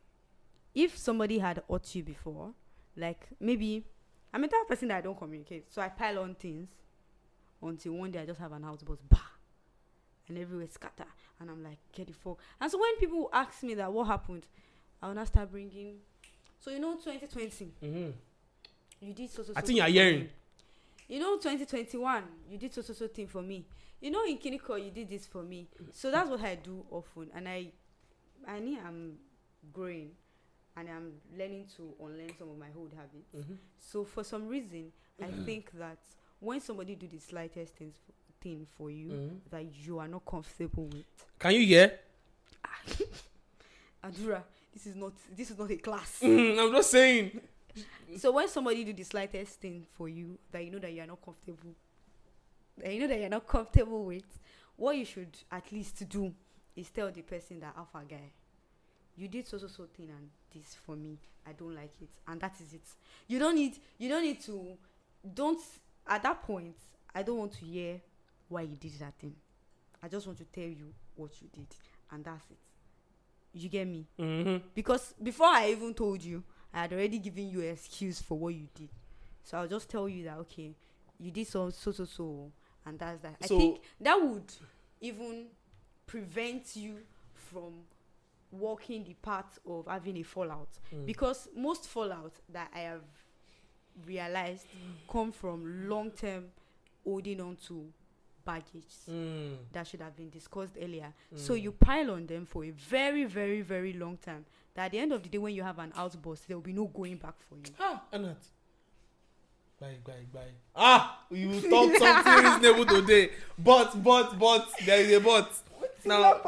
if somebody had hurt you before, like maybe I'm a type of person that I don't communicate, so I pile on things until one day I just have an outburst, bah, and everywhere scatter, and I'm like, get the fuck. And so when people ask me that what happened, I will not start bringing. So you know, twenty twenty, mm-hmm. you did so so. I so think you're thing for hearing. me. You know, twenty twenty-one, you did so so so thing for me. You know, in Kiniko, you did this for me. So that's what I do often, and I, I need I'm growing, and I'm learning to unlearn some of my old habits. Mm-hmm. So for some reason, I think that when somebody do the slightest things for, thing for you Mm-hmm. that you are not comfortable with, Can you hear? Adura, this is not this is not a class. Mm, I'm just saying. So when somebody do the slightest thing for you that you know that you are not comfortable, that you know that you're not comfortable with, what you should at least do is tell the person that alpha guy, you did so so so thing and this for me, I don't like it, and that is it. You don't need you don't need to don't at that point. I don't want to hear why you did that thing. I just want to tell you what you did, and that's it. You get me? Mm-hmm. Because before I even told you, I had already given you an excuse for what you did. So I'll just tell you that, okay, you did so, so, so, so, and that's that. So- I think that would even prevent you from walking the path of having a fallout. Mm. Because most fallout that I have realized come from long-term holding on to baggage Mm. that should have been discussed earlier. Mm. So you pile on them for a very, very, very long time. That at the end of the day, when you have an outburst, there will be no going back for you. Ah, Anat. Bye, bye, bye. Ah, you talk something reasonable today. But, but, but, there is a but. Now,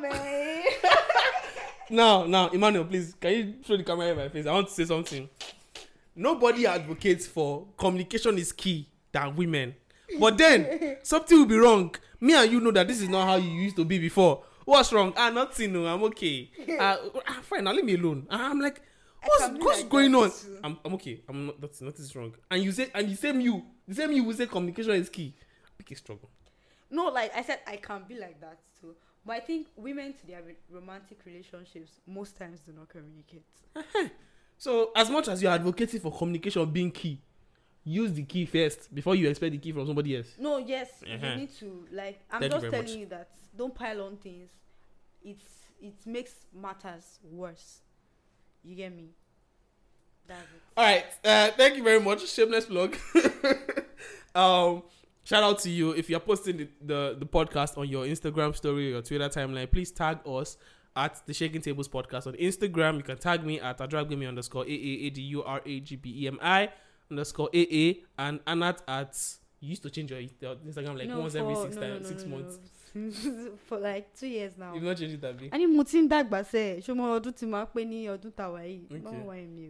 now, now, Emmanuel, please, can you show the camera in my face? I want to say something. Nobody advocates for communication is key than women. But then, something will be wrong. Me and you know that this is not how you used to be before. What's wrong? Ah, nothing, no, I'm okay. Uh, ah, fine, now leave me alone. Ah, I'm like, what's, can be what's like going that on? too. I'm, I'm okay. I'm not, that's, nothing's wrong. And you say, and the same you, the same you will say communication is key. Big struggle. No, like I said, I can be like that too. But I think women to their re- romantic relationships most times do not communicate. So, as much as you're advocating for communication being key, use the key first before you expect the key from somebody else. No, yes, Uh-huh. you need to like. I'm Thank you just very telling much. you that don't pile on things. It's it makes matters worse. You get me? That's it. All right. Uh, thank you very much. Shameless plug. um, shout out to you if you're posting the, the the podcast on your Instagram story or your Twitter timeline. Please tag us at the Shaking Tables Podcast on Instagram. You can tag me at adragbemi underscore A A A D U R A G B E M I underscore A A and Anat at, you used to change your Instagram like No, once for- every six no, times, no, six no, no, months. no. For like two years now. You've not changed it, Abi? a ní mo ti ń dàgbà sẹ́ ṣé mo ọdún tí máa pé ní ọdún tàwa yìí Okay. náà wáyé mi o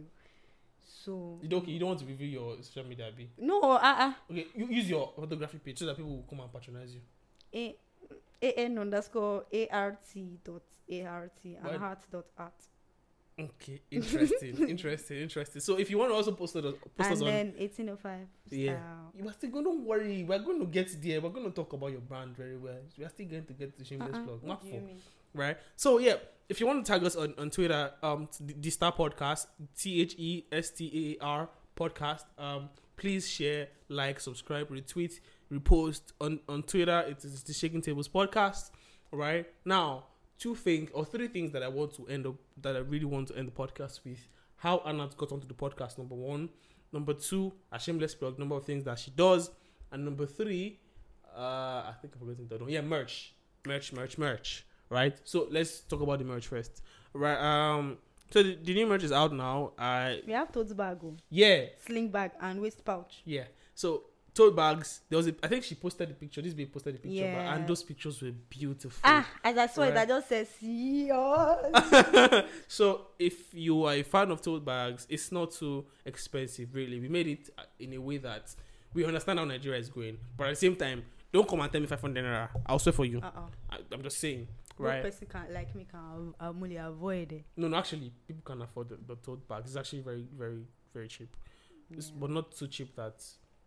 so You don't, okay, you don't want to reveal your social media, Abi? no ah ah Okay, you use your photography page so that people will come and patronize you. a an underscore art dot art and Why- heart dot art Okay, interesting, interesting, interesting. So if you want to also post it, post us and on. then eighteen oh five Yeah. style. You are still going. Don't worry. We're going to get there. We're going to talk about your brand very well. We are still going to get the shameless Uh-uh. plug. What Not do for you mean? right. So yeah, if you want to tag us on, on Twitter, um, the, the Star Podcast, T H E S T A R Podcast. Um, please share, like, subscribe, retweet, repost on on Twitter. It is the Shaking Tables Podcast. Right now, two things or three things that I want to end up that I really want to end the podcast with. How Anna got onto the podcast, number one. Number two, a shameless plug, number of things that she does. And number three, uh, I think I'm forgetting the other one. Yeah, merch. Merch, merch, merch. Right? So let's talk about the merch first. Right. Um so the, the new merch is out now. I We have tote bag, oh, yeah, sling bag, and waist pouch. yeah. So tote bags, there was a, I think she posted the picture. This babe posted the picture, but, Yeah. and those pictures were beautiful. Ah, as I saw it, Right. I just said, see us. So if you are a fan of tote bags, it's not too expensive, really. We made it uh, in a way that we understand how Nigeria is going, but at the same time, don't come and tell me five hundred naira. I'll swear for you. Uh-uh. I, I'm just saying, What right? person can like me can av- only avoid it. No, no, actually, people can afford the, the tote bags. It's actually very, very, very cheap, it's, Yeah. but not too cheap that.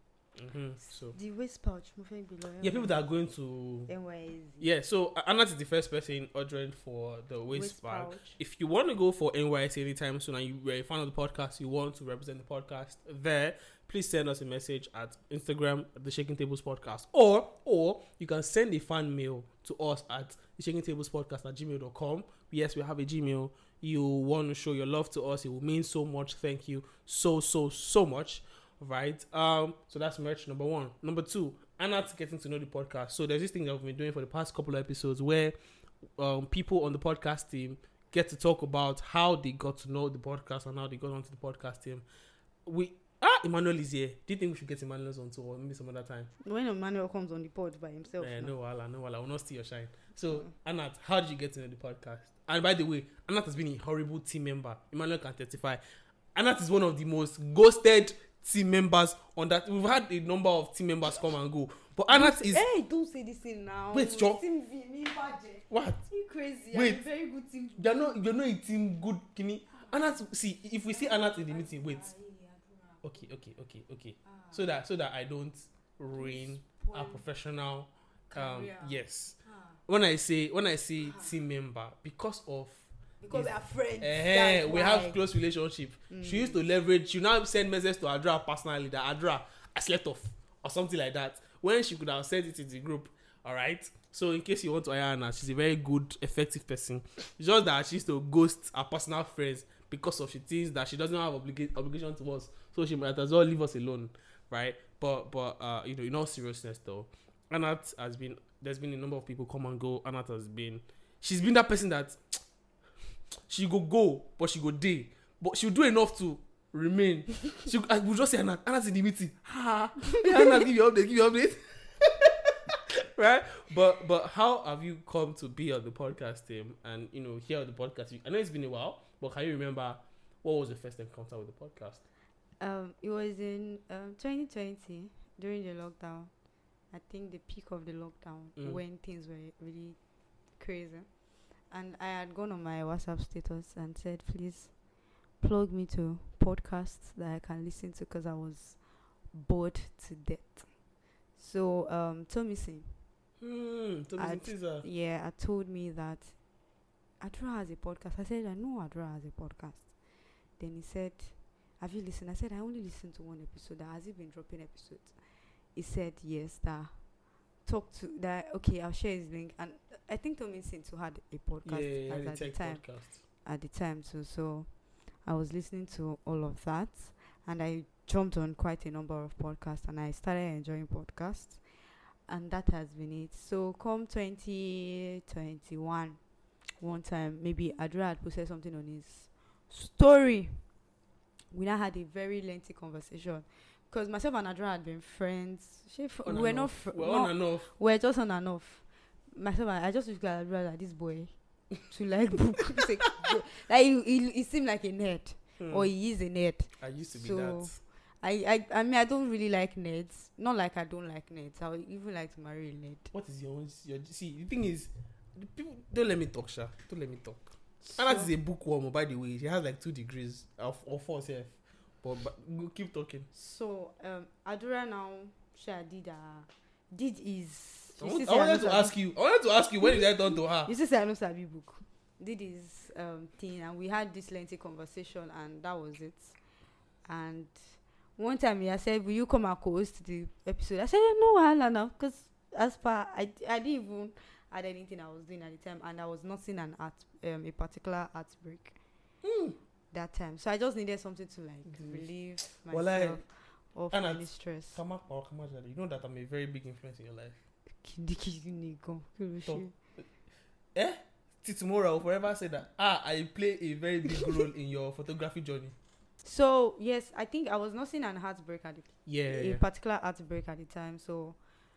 hmm So The waist pouch, mo fẹ́ gbé lọ yeah, people that are going to N Y S. yeah. So uh, Anat is the first person ordering for the waist, Waist bag. pouch. If you want to go for N Y S anytime soon and you are a fan of the podcast, you want to represent the podcast there, please send us a message at Instagram at the Shaking Tables Podcast. Or or you can send a fan mail to us at the Shaking Tables Podcast at gmail dot com. Yes, we have a Gmail. You want to show your love to us, it will mean so much. Thank you so so so much. Right. Um, so that's merch number one. Number two, Anat getting to know the podcast. So there's this thing that we've been doing for the past couple of episodes where um people on the podcast team get to talk about how they got to know the podcast and how they got onto the podcast team. We ah Emmanuel is here. Do you think we should get Emmanuel onto or maybe some other time? When Emmanuel comes on the pod by himself. Eh, now. no, wala, no, wala. I will not see your shine. So Anat, how did you get to know the podcast? And by the way, Anat has been a horrible team member. Emmanuel can testify. Anat is one of the most ghosted team members on that. We've had a number of team members come and go, but Anat is Hey, don't say this thing now. Wait, John. Team V, me budget. what? You crazy? Wait. I'm a very good team. You're not. You're not a team good. Kini. Anat. See, if we see Anat in the meeting, wait. Okay, okay, okay, okay. So that so that I don't ruin our professional. Um, Career. yes. When I say when I say team member, because of Because we are friends. Eh, that's we why. have close relationship. She used to leverage. She now send messages to Adra personally that Adra I slept off or something like that. When she could have sent it in the group. All right. So in case you want to hire Anna, she's a very good, effective person. It's just that she used to ghost her personal friends because of she thinks that she doesn't have obliga- obligation to us. So she might as well leave us alone, right? But but uh, you know, in all seriousness though, Anat has been. There's been a number of people come and go. Anat has been. She's been that person that. She go go, but she go day, but she'll do enough to remain. She I will just say Anna, Anna's in the meeting. Ha, yeah, Anna, give you update, give you update. Right? But but how have you come to be on the podcast team and you know hear the podcast? I know it's been a while, but can you remember what was the first encounter with the podcast? Um, it was in um twenty twenty during the lockdown. I think the peak of the lockdown Mm. when things were really crazy. And I had gone on my WhatsApp status and said, please plug me to podcasts that I can listen to because I was bored to death. So, um, Tommy Singh, Hmm. Tell me some I'd- teaser. yeah, I told me that Adra has a podcast. I said, I know Adra has a podcast. Then he said, have you listened? I said, I only listened to one episode. Has he been dropping episodes? He said, yes, that talk to that. Okay, I'll share his link. And I think Tommy Singh too had a podcast Yeah, yeah, at, the at the tech time. podcast. At the time, so so I was listening to all of that, and I jumped on quite a number of podcasts, and I started enjoying podcasts, and that has been it. So come twenty twenty-one, one time, maybe Adura had posted something on his story. We now had a very lengthy conversation because myself and Adura had been friends. She f- On we and were not. off. Fr- We're no, on and off. we're just on and off. Myself, and I just looked at Adura like this boy to like book. It's like, like he, he, he seemed like a nerd, Hmm. or he is a nerd. I used to be So, that. I, I I mean I don't really like nerds. Not like I don't like nerds. I would even like to marry a nerd. What is your own? Your, see, the thing is, the people don't let me talk, Sha. Don't let me talk. And that is a bookworm, by the way. She has like two degrees or, or four self. But, but we'll keep talking. So um Adura now she did uh did is I, want, I wanted to ask you. I wanted to ask you when did I turn to her? You say I know Sabi book. Did his um thing and we had this lengthy conversation and that was it. And one time he said, "Will you come and co-host the episode?" I said, "No, wahala now, because as per I, I didn't even had anything I was doing at the time, and I was not seeing an art um a particular art break Mm. that time. So I just needed something to like Mm. relieve Well, I- myself of and any at- stress." Come up, or come out, you know that I'm a very big influence in your life. Stop. Eh? Till tomorrow, I'll forever say that. Ah, I play a very big role in your photography journey. So yes, I think I was not seeing an heartbreak at the, Yeah. a yeah. particular heartbreak at the time. So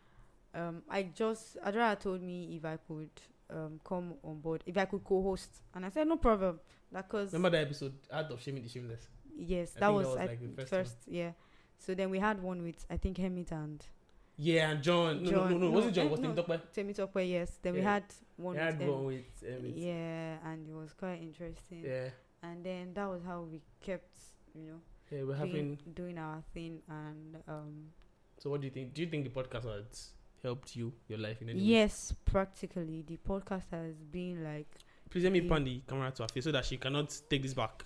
um, I just Adra told me if I could um come on board, if I could co-host, and I said no problem. That cause Remember that episode, Art of Shaming the Shameless? yes, I that think was, that was, I, like, the first first, yeah. So then we had one with I think Hemit and Yeah, and John. No, no, no, John- no, no, wasn't John? eh, Was no. Tim Tokwe? Temi Tokwe, yes. Then we Yeah. had one We with had them. one with um, it. Yeah, and it was quite interesting. Yeah. And then that was how we kept, you know, Yeah, we're having. doing, doing our thing. And um, So, what do you think? Do you think the podcast has helped you, your life in any way? yes, practically the podcast has been like Please let me Yeah. pan the camera to her face so that she cannot take this back.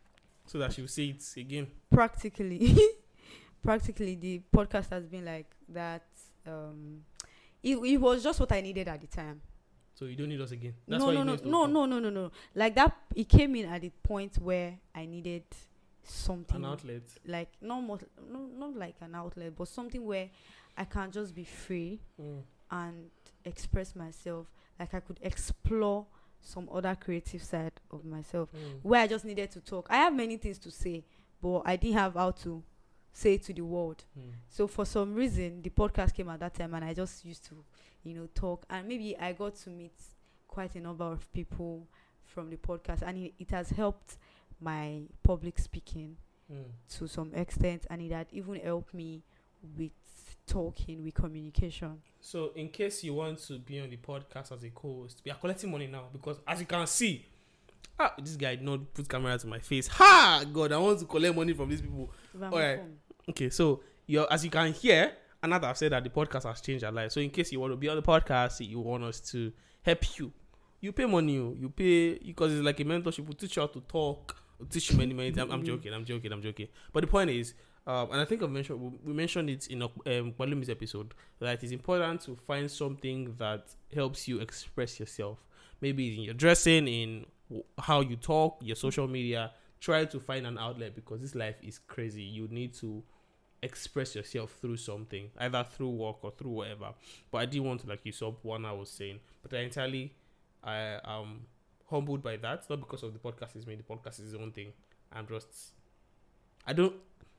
So that she will see it again. practically, practically the podcast has been like that. Um, it, it was just what I needed at the time. So you don't need us again. That's no, why no, you know no, it's not no, fun. no, no, no, no. Like that, it came in at the point where I needed something An outlet. like not more, no, not like an outlet, but something where I can just be free Mm. and express myself. Like I could explore some other creative side of myself Mm. where I just needed to talk. I have many things to say, but I didn't have how to say it to the world. Mm. So for some reason, the podcast came at that time, and I just used to, you know, talk. And maybe I got to meet quite a number of people from the podcast, and it, it has helped my public speaking Mm. to some extent, and it had even helped me with talking, with communication. So, in case you want to be on the podcast as a co-host, we are collecting money now because, as you can see, ah, this guy did not put camera to my face. Ha! God, I want to collect money from these people. If I'm All right. at home. Okay, so you're, as you can hear, another have said that the podcast has changed our life. So, in case you want to be on the podcast, you want us to help you, you pay money. oh. You pay because it's like a mentorship. We teach you how to talk. We teach you many, many times. I'm joking. I'm joking. I'm joking. But the point is, um, and I think I mentioned we- we mentioned it in a um, Balumi's episode, that it's important to find something that helps you express yourself. Maybe in your dressing, in w- how you talk, your social media. Try to find an outlet because this life is crazy. You need to express yourself through something, either through work or through whatever. But I didn't want to like usurp one I was saying. But I entirely, I am humbled by that. Not because of the podcast is made. The podcast is his own thing. I'm just, I don't.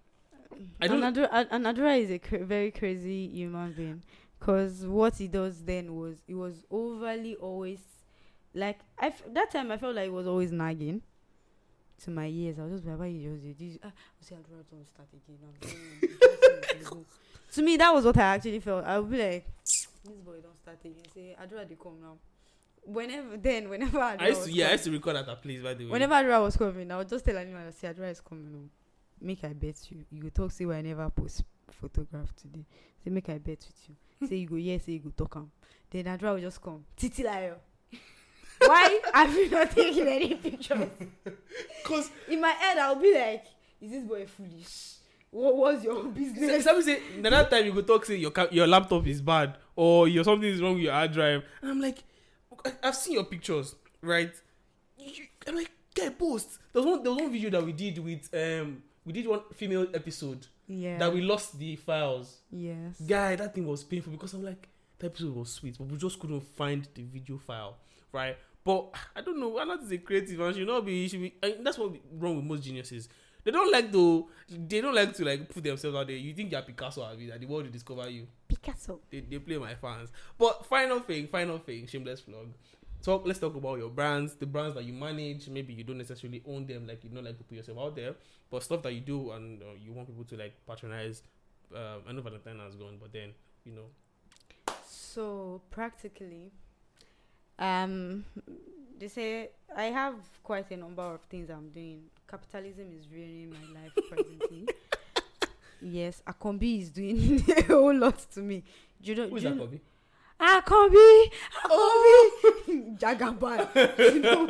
I don't. Anadura, An- Anadura is a cra- very crazy human being, because what he does then was it was overly always like I f- that time I felt like it was always nagging to my ears. I was just like, why you just did this? Ah, I say Anadura don't start again. I'm telling you, you just need to go. To me, that was what I actually felt. I would be like, this boy don't start again. Say Anadura, they come now. Whenever then, whenever Anadura I used was to, yeah, I coming- used to record at a place, by the way. whenever Adura was coming, I would just tell anyone, I say Adura is coming home. Make I bet you. You go talk, say why I never post photograph today. Say make I bet with you. Say you go yes, say you go talk am. Then Adura will just come. Titi Layo. Why have you not taken any pictures? Because In my head, I'll be like, is this boy foolish? What was your business? somebody say that time you go talk say your ca- your laptop is bad or your something is wrong with your hard drive, and I'm like, I, I've seen your pictures, right? You, I'm like, get post. There was one there was one video that we did with um we did one female episode Yeah. that we lost the files. Yes. Guy, that thing was painful because I'm like, that episode was sweet, but we just couldn't find the video file, right? But I don't know. Anna is a creative and she should not be. She should be. I, that's what wrong with most geniuses. They don't like to. They don't like to like put themselves out there. You think you're Picasso, Abi, that the world will discover you. Picasso. They, they play my fans. But final thing, final thing, shameless vlog. Talk. Let's talk about your brands, the brands that you manage. Maybe you don't necessarily own them, like you don't like to put yourself out there, but stuff that you do and uh, you want people to like patronize. Um, I know Valentine has gone, but then you know. So practically, um, they say I have quite a number of things I'm doing. Capitalism is ruining my life presently. Yes, Akombi is doing a whole lot to me. Do you know? Who is do you know- Akombi? Akombi, Akombi, Jagaban. You know?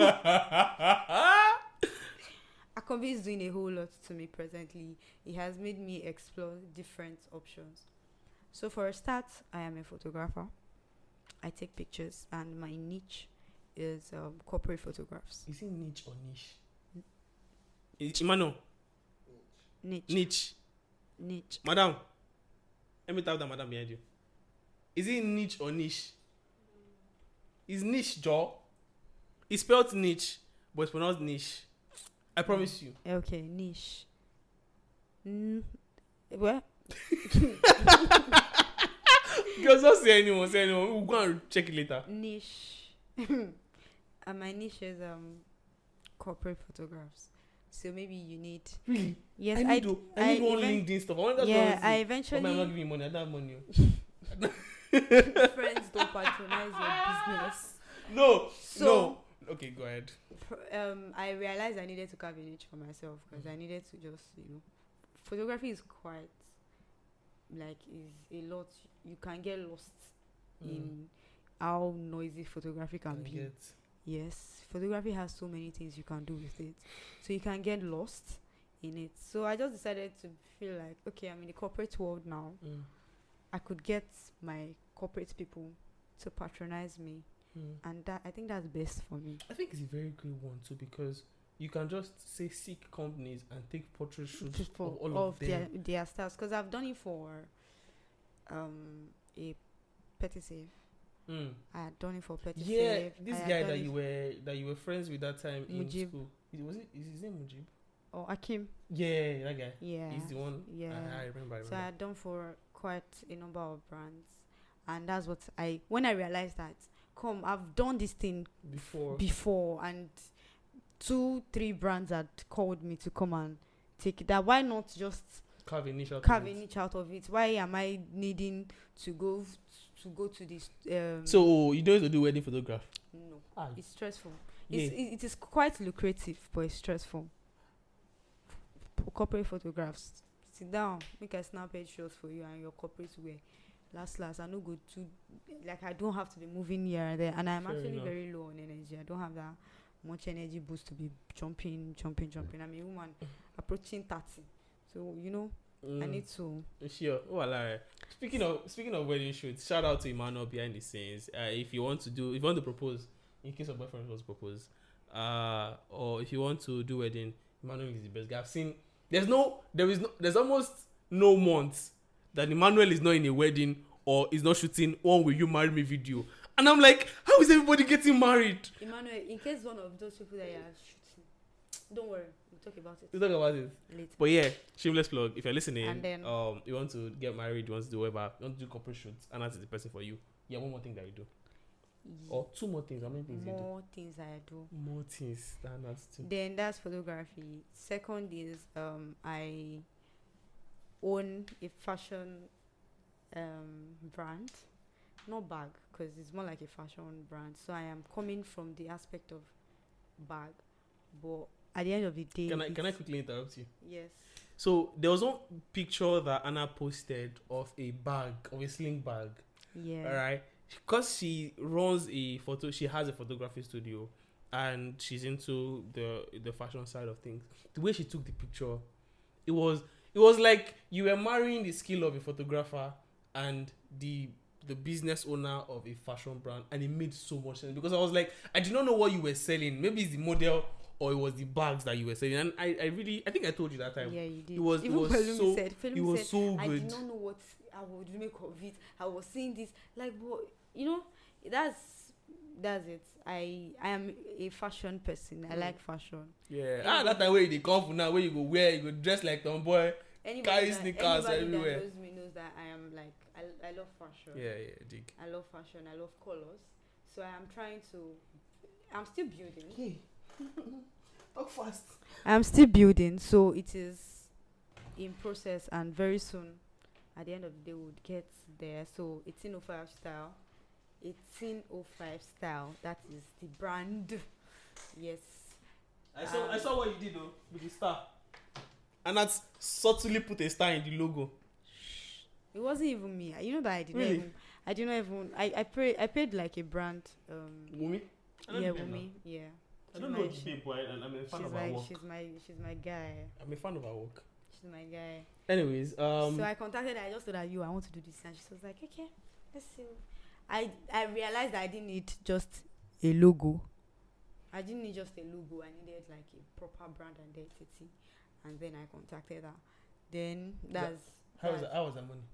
Akombi is doing a whole lot to me presently. It has made me explore different options. So for a start, I am a photographer. I take pictures, and my niche is um, corporate photographs. Is it niche or niche? Is Imano? Niche. Niche. Niche. Madam. Let me tap that madam behind you. Is it niche or niche? Is niche jaw? It's spelled niche, but it's pronounced niche. I promise you. Okay, niche. Mm, what? Girls, don't say anyone, say anyone. We'll go and check it later. Niche. And my niche is um corporate photographs. So maybe you need. Really? Yes, I need, I, to, I need I one even- LinkedIn stuff. I want that's yeah, what I I eventually. I'm not giving you money. I don't have money. Friends don't patronize your business. No. So- no. Okay, go ahead. Pr- Um, I realized I needed to carve a niche for myself because I needed to just, you know, photography is quite like is a lot. You can get lost Mm. in how noisy photography can I be. get. Yes, photography has so many things you can do with it, so you can get lost in it. So I just decided to feel like, okay, I'm in the corporate world now. Mm. I could get my corporate people to patronize me, Mm. and that I think that's best for me. I think it's a very good one too because you can just say seek companies and take portrait shoots Just for of all all of their them. their styles, because I've done it for um a Petty Save. Mm. I had done it for Petty Yeah, Save. this I had guy done that it you were that you were friends with that time in Mujib. school. Is- Was it? Is his name Mujib? Oh, Akim. Yeah, that guy. Yeah. He's the one. Yeah. I, I remember. I remember. So I had done for quite a number of brands, and that's what I when I realized that come I've done this thing Before. before, and two three brands had called me to come and take it. That why not just Carve a niche out of carve a it. niche out of it? Why am I needing to go f- to go to this? Um, So you don't need to do wedding photograph. no, Ah, it's stressful. yeah. It's, it, it is quite lucrative, but it's stressful. F- corporate photographs. Sit down, make a snap headshots for you and your corporate wear. Last, last, I no go to like I don't have to be moving here and there, and I'm Fair actually enough. very low on energy. I don't have that much energy boost to be jumping, jumping, jumping. I'm a woman approaching thirty, so you know I Mm. need to. Sure. Oh, alright. Speaking of speaking of wedding shoots, shout out to Emmanuel behind the scenes. Uh, if you want to do, if you want to propose, in case your boyfriend wants to propose, uh, or if you want to do wedding, Emmanuel is the best guy. I've seen. There's no, there is no, there's almost no month that Emmanuel is not in a wedding or is not shooting one "Will You Marry Me" video, and I'm like, how is everybody getting married? Emmanuel, in case one of those people that you are shooting, don't worry, we'll talk about it We talk about it. later. But yeah, shameless plug. If you're listening, And then- um, you want to get married, you want to do whatever, you want to do corporate shoots, and that's the person for you. Yeah, one more thing that you do, or two more things. How many things More things that I do. you do? More things. That, that's two. Then that's photography. Second is um I own a fashion um brand, not bag, because it's more like a fashion brand. So I am coming from the aspect of bag, but at the end of the day, Can I can I it's- quickly interrupt you? Yes. So there was one picture that Anna posted of a bag, of a sling bag. Yeah. All right, because she runs a photo, she has a photography studio, and she's into the the fashion side of things. The way she took the picture, it was it was like you were marrying the skill of a photographer and the the business owner of a fashion brand, and it made so much sense because I was like, I did not know what you were selling. Maybe it's the model or it was the bags that you were selling, and I, I really I think I told you that time. Yeah, you did. It was Even it was Pelumi so said, Pelumi it was said, so I good. did not know what I would make of it. I was seeing this, like, but you know, that's that's it. I I am a fashion person. I Mm. like fashion. Yeah. Ah, that time where you dey come for now, where you go wear, you go dress like tomboy. Anybody Carry that, sneakers anybody everywhere. that knows me knows that I am like I, I love fashion. Yeah, yeah, dig. I love fashion. I love colors. So I am trying to. I'm still building. Hey, talk fast. I'm still building. So it is in process, and very soon, at the end of the day, we'll get there. So eighteen oh five style. eighteen oh five style. That is the brand. Yes. I saw, Um, I saw what you did though with the star, and that's subtly put a star in the logo. It wasn't even me. You know that I didn't Really? even. I didn't even. I I paid. I paid like a brand. Um. Wumi? I don't Yeah, know the name Wumi. Yeah. I don't She's know my- the babe, but I, I'm a fan She's of her like work. she's my she's my guy. I'm a fan of her work. She's my guy. Anyways, um, so I contacted her. I just told her, you, I want to do this, and she was like, okay, let's see. I I realized that I didn't need just a logo. I didn't need just a logo. I needed like a proper brand identity, and then I contacted her. Then that's how was that's- that, how was that money?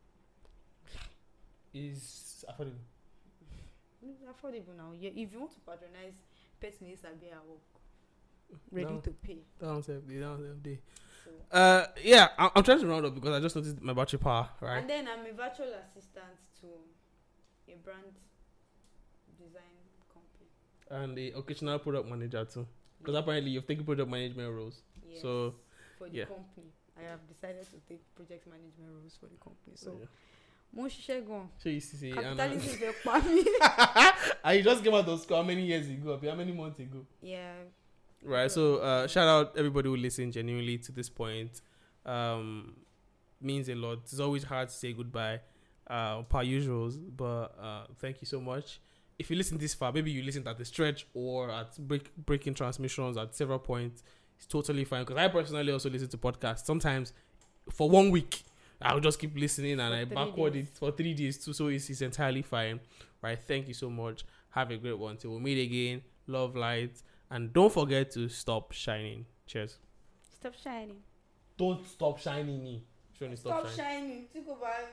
Is affordable. It's affordable now. Yeah, if you want to patronize person is a bear work, ready No. to pay. Down self day, down self day. So. Uh, yeah, I, I'm trying to round up because I just noticed my battery power, right? And then I'm a virtual assistant to a brand design company. And the occasional product manager too. Because Yeah. apparently you've taken product management roles. Yes, So, for the yeah. company, I have decided to take project management roles for the company. So, yeah. mo ṣiṣẹ́ gan. So you see, and, Capitalism fẹ́ pa mí. and you just came out of school how many years ago? How many months ago? Yeah. Right. So uh, shout out everybody who listened genuinely to this point. Um, means a lot. It's always hard to say goodbye, uh, per usuals. But uh, thank you so much. If you listen this far, maybe you listened at the stretch or at break, breaking transmissions at several points. It's totally fine because I personally also listen to podcasts. Sometimes for one week, I'll just keep listening and For I three backward days. it for three days too. So it's, it's entirely fine. Right. Thank you so much. Have a great one. Till we meet again. Love, light. And don't forget to stop shining. Cheers. Stop shining. Don't stop shining me. Stop, stop Stop shining. shining. Think about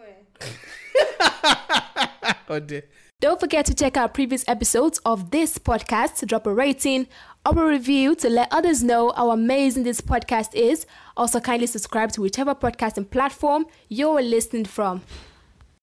Oh dear. Don't forget to check out previous episodes of this podcast, drop a rating or a review to let others know how amazing this podcast is. Also, kindly subscribe to whichever podcasting platform you're listening from.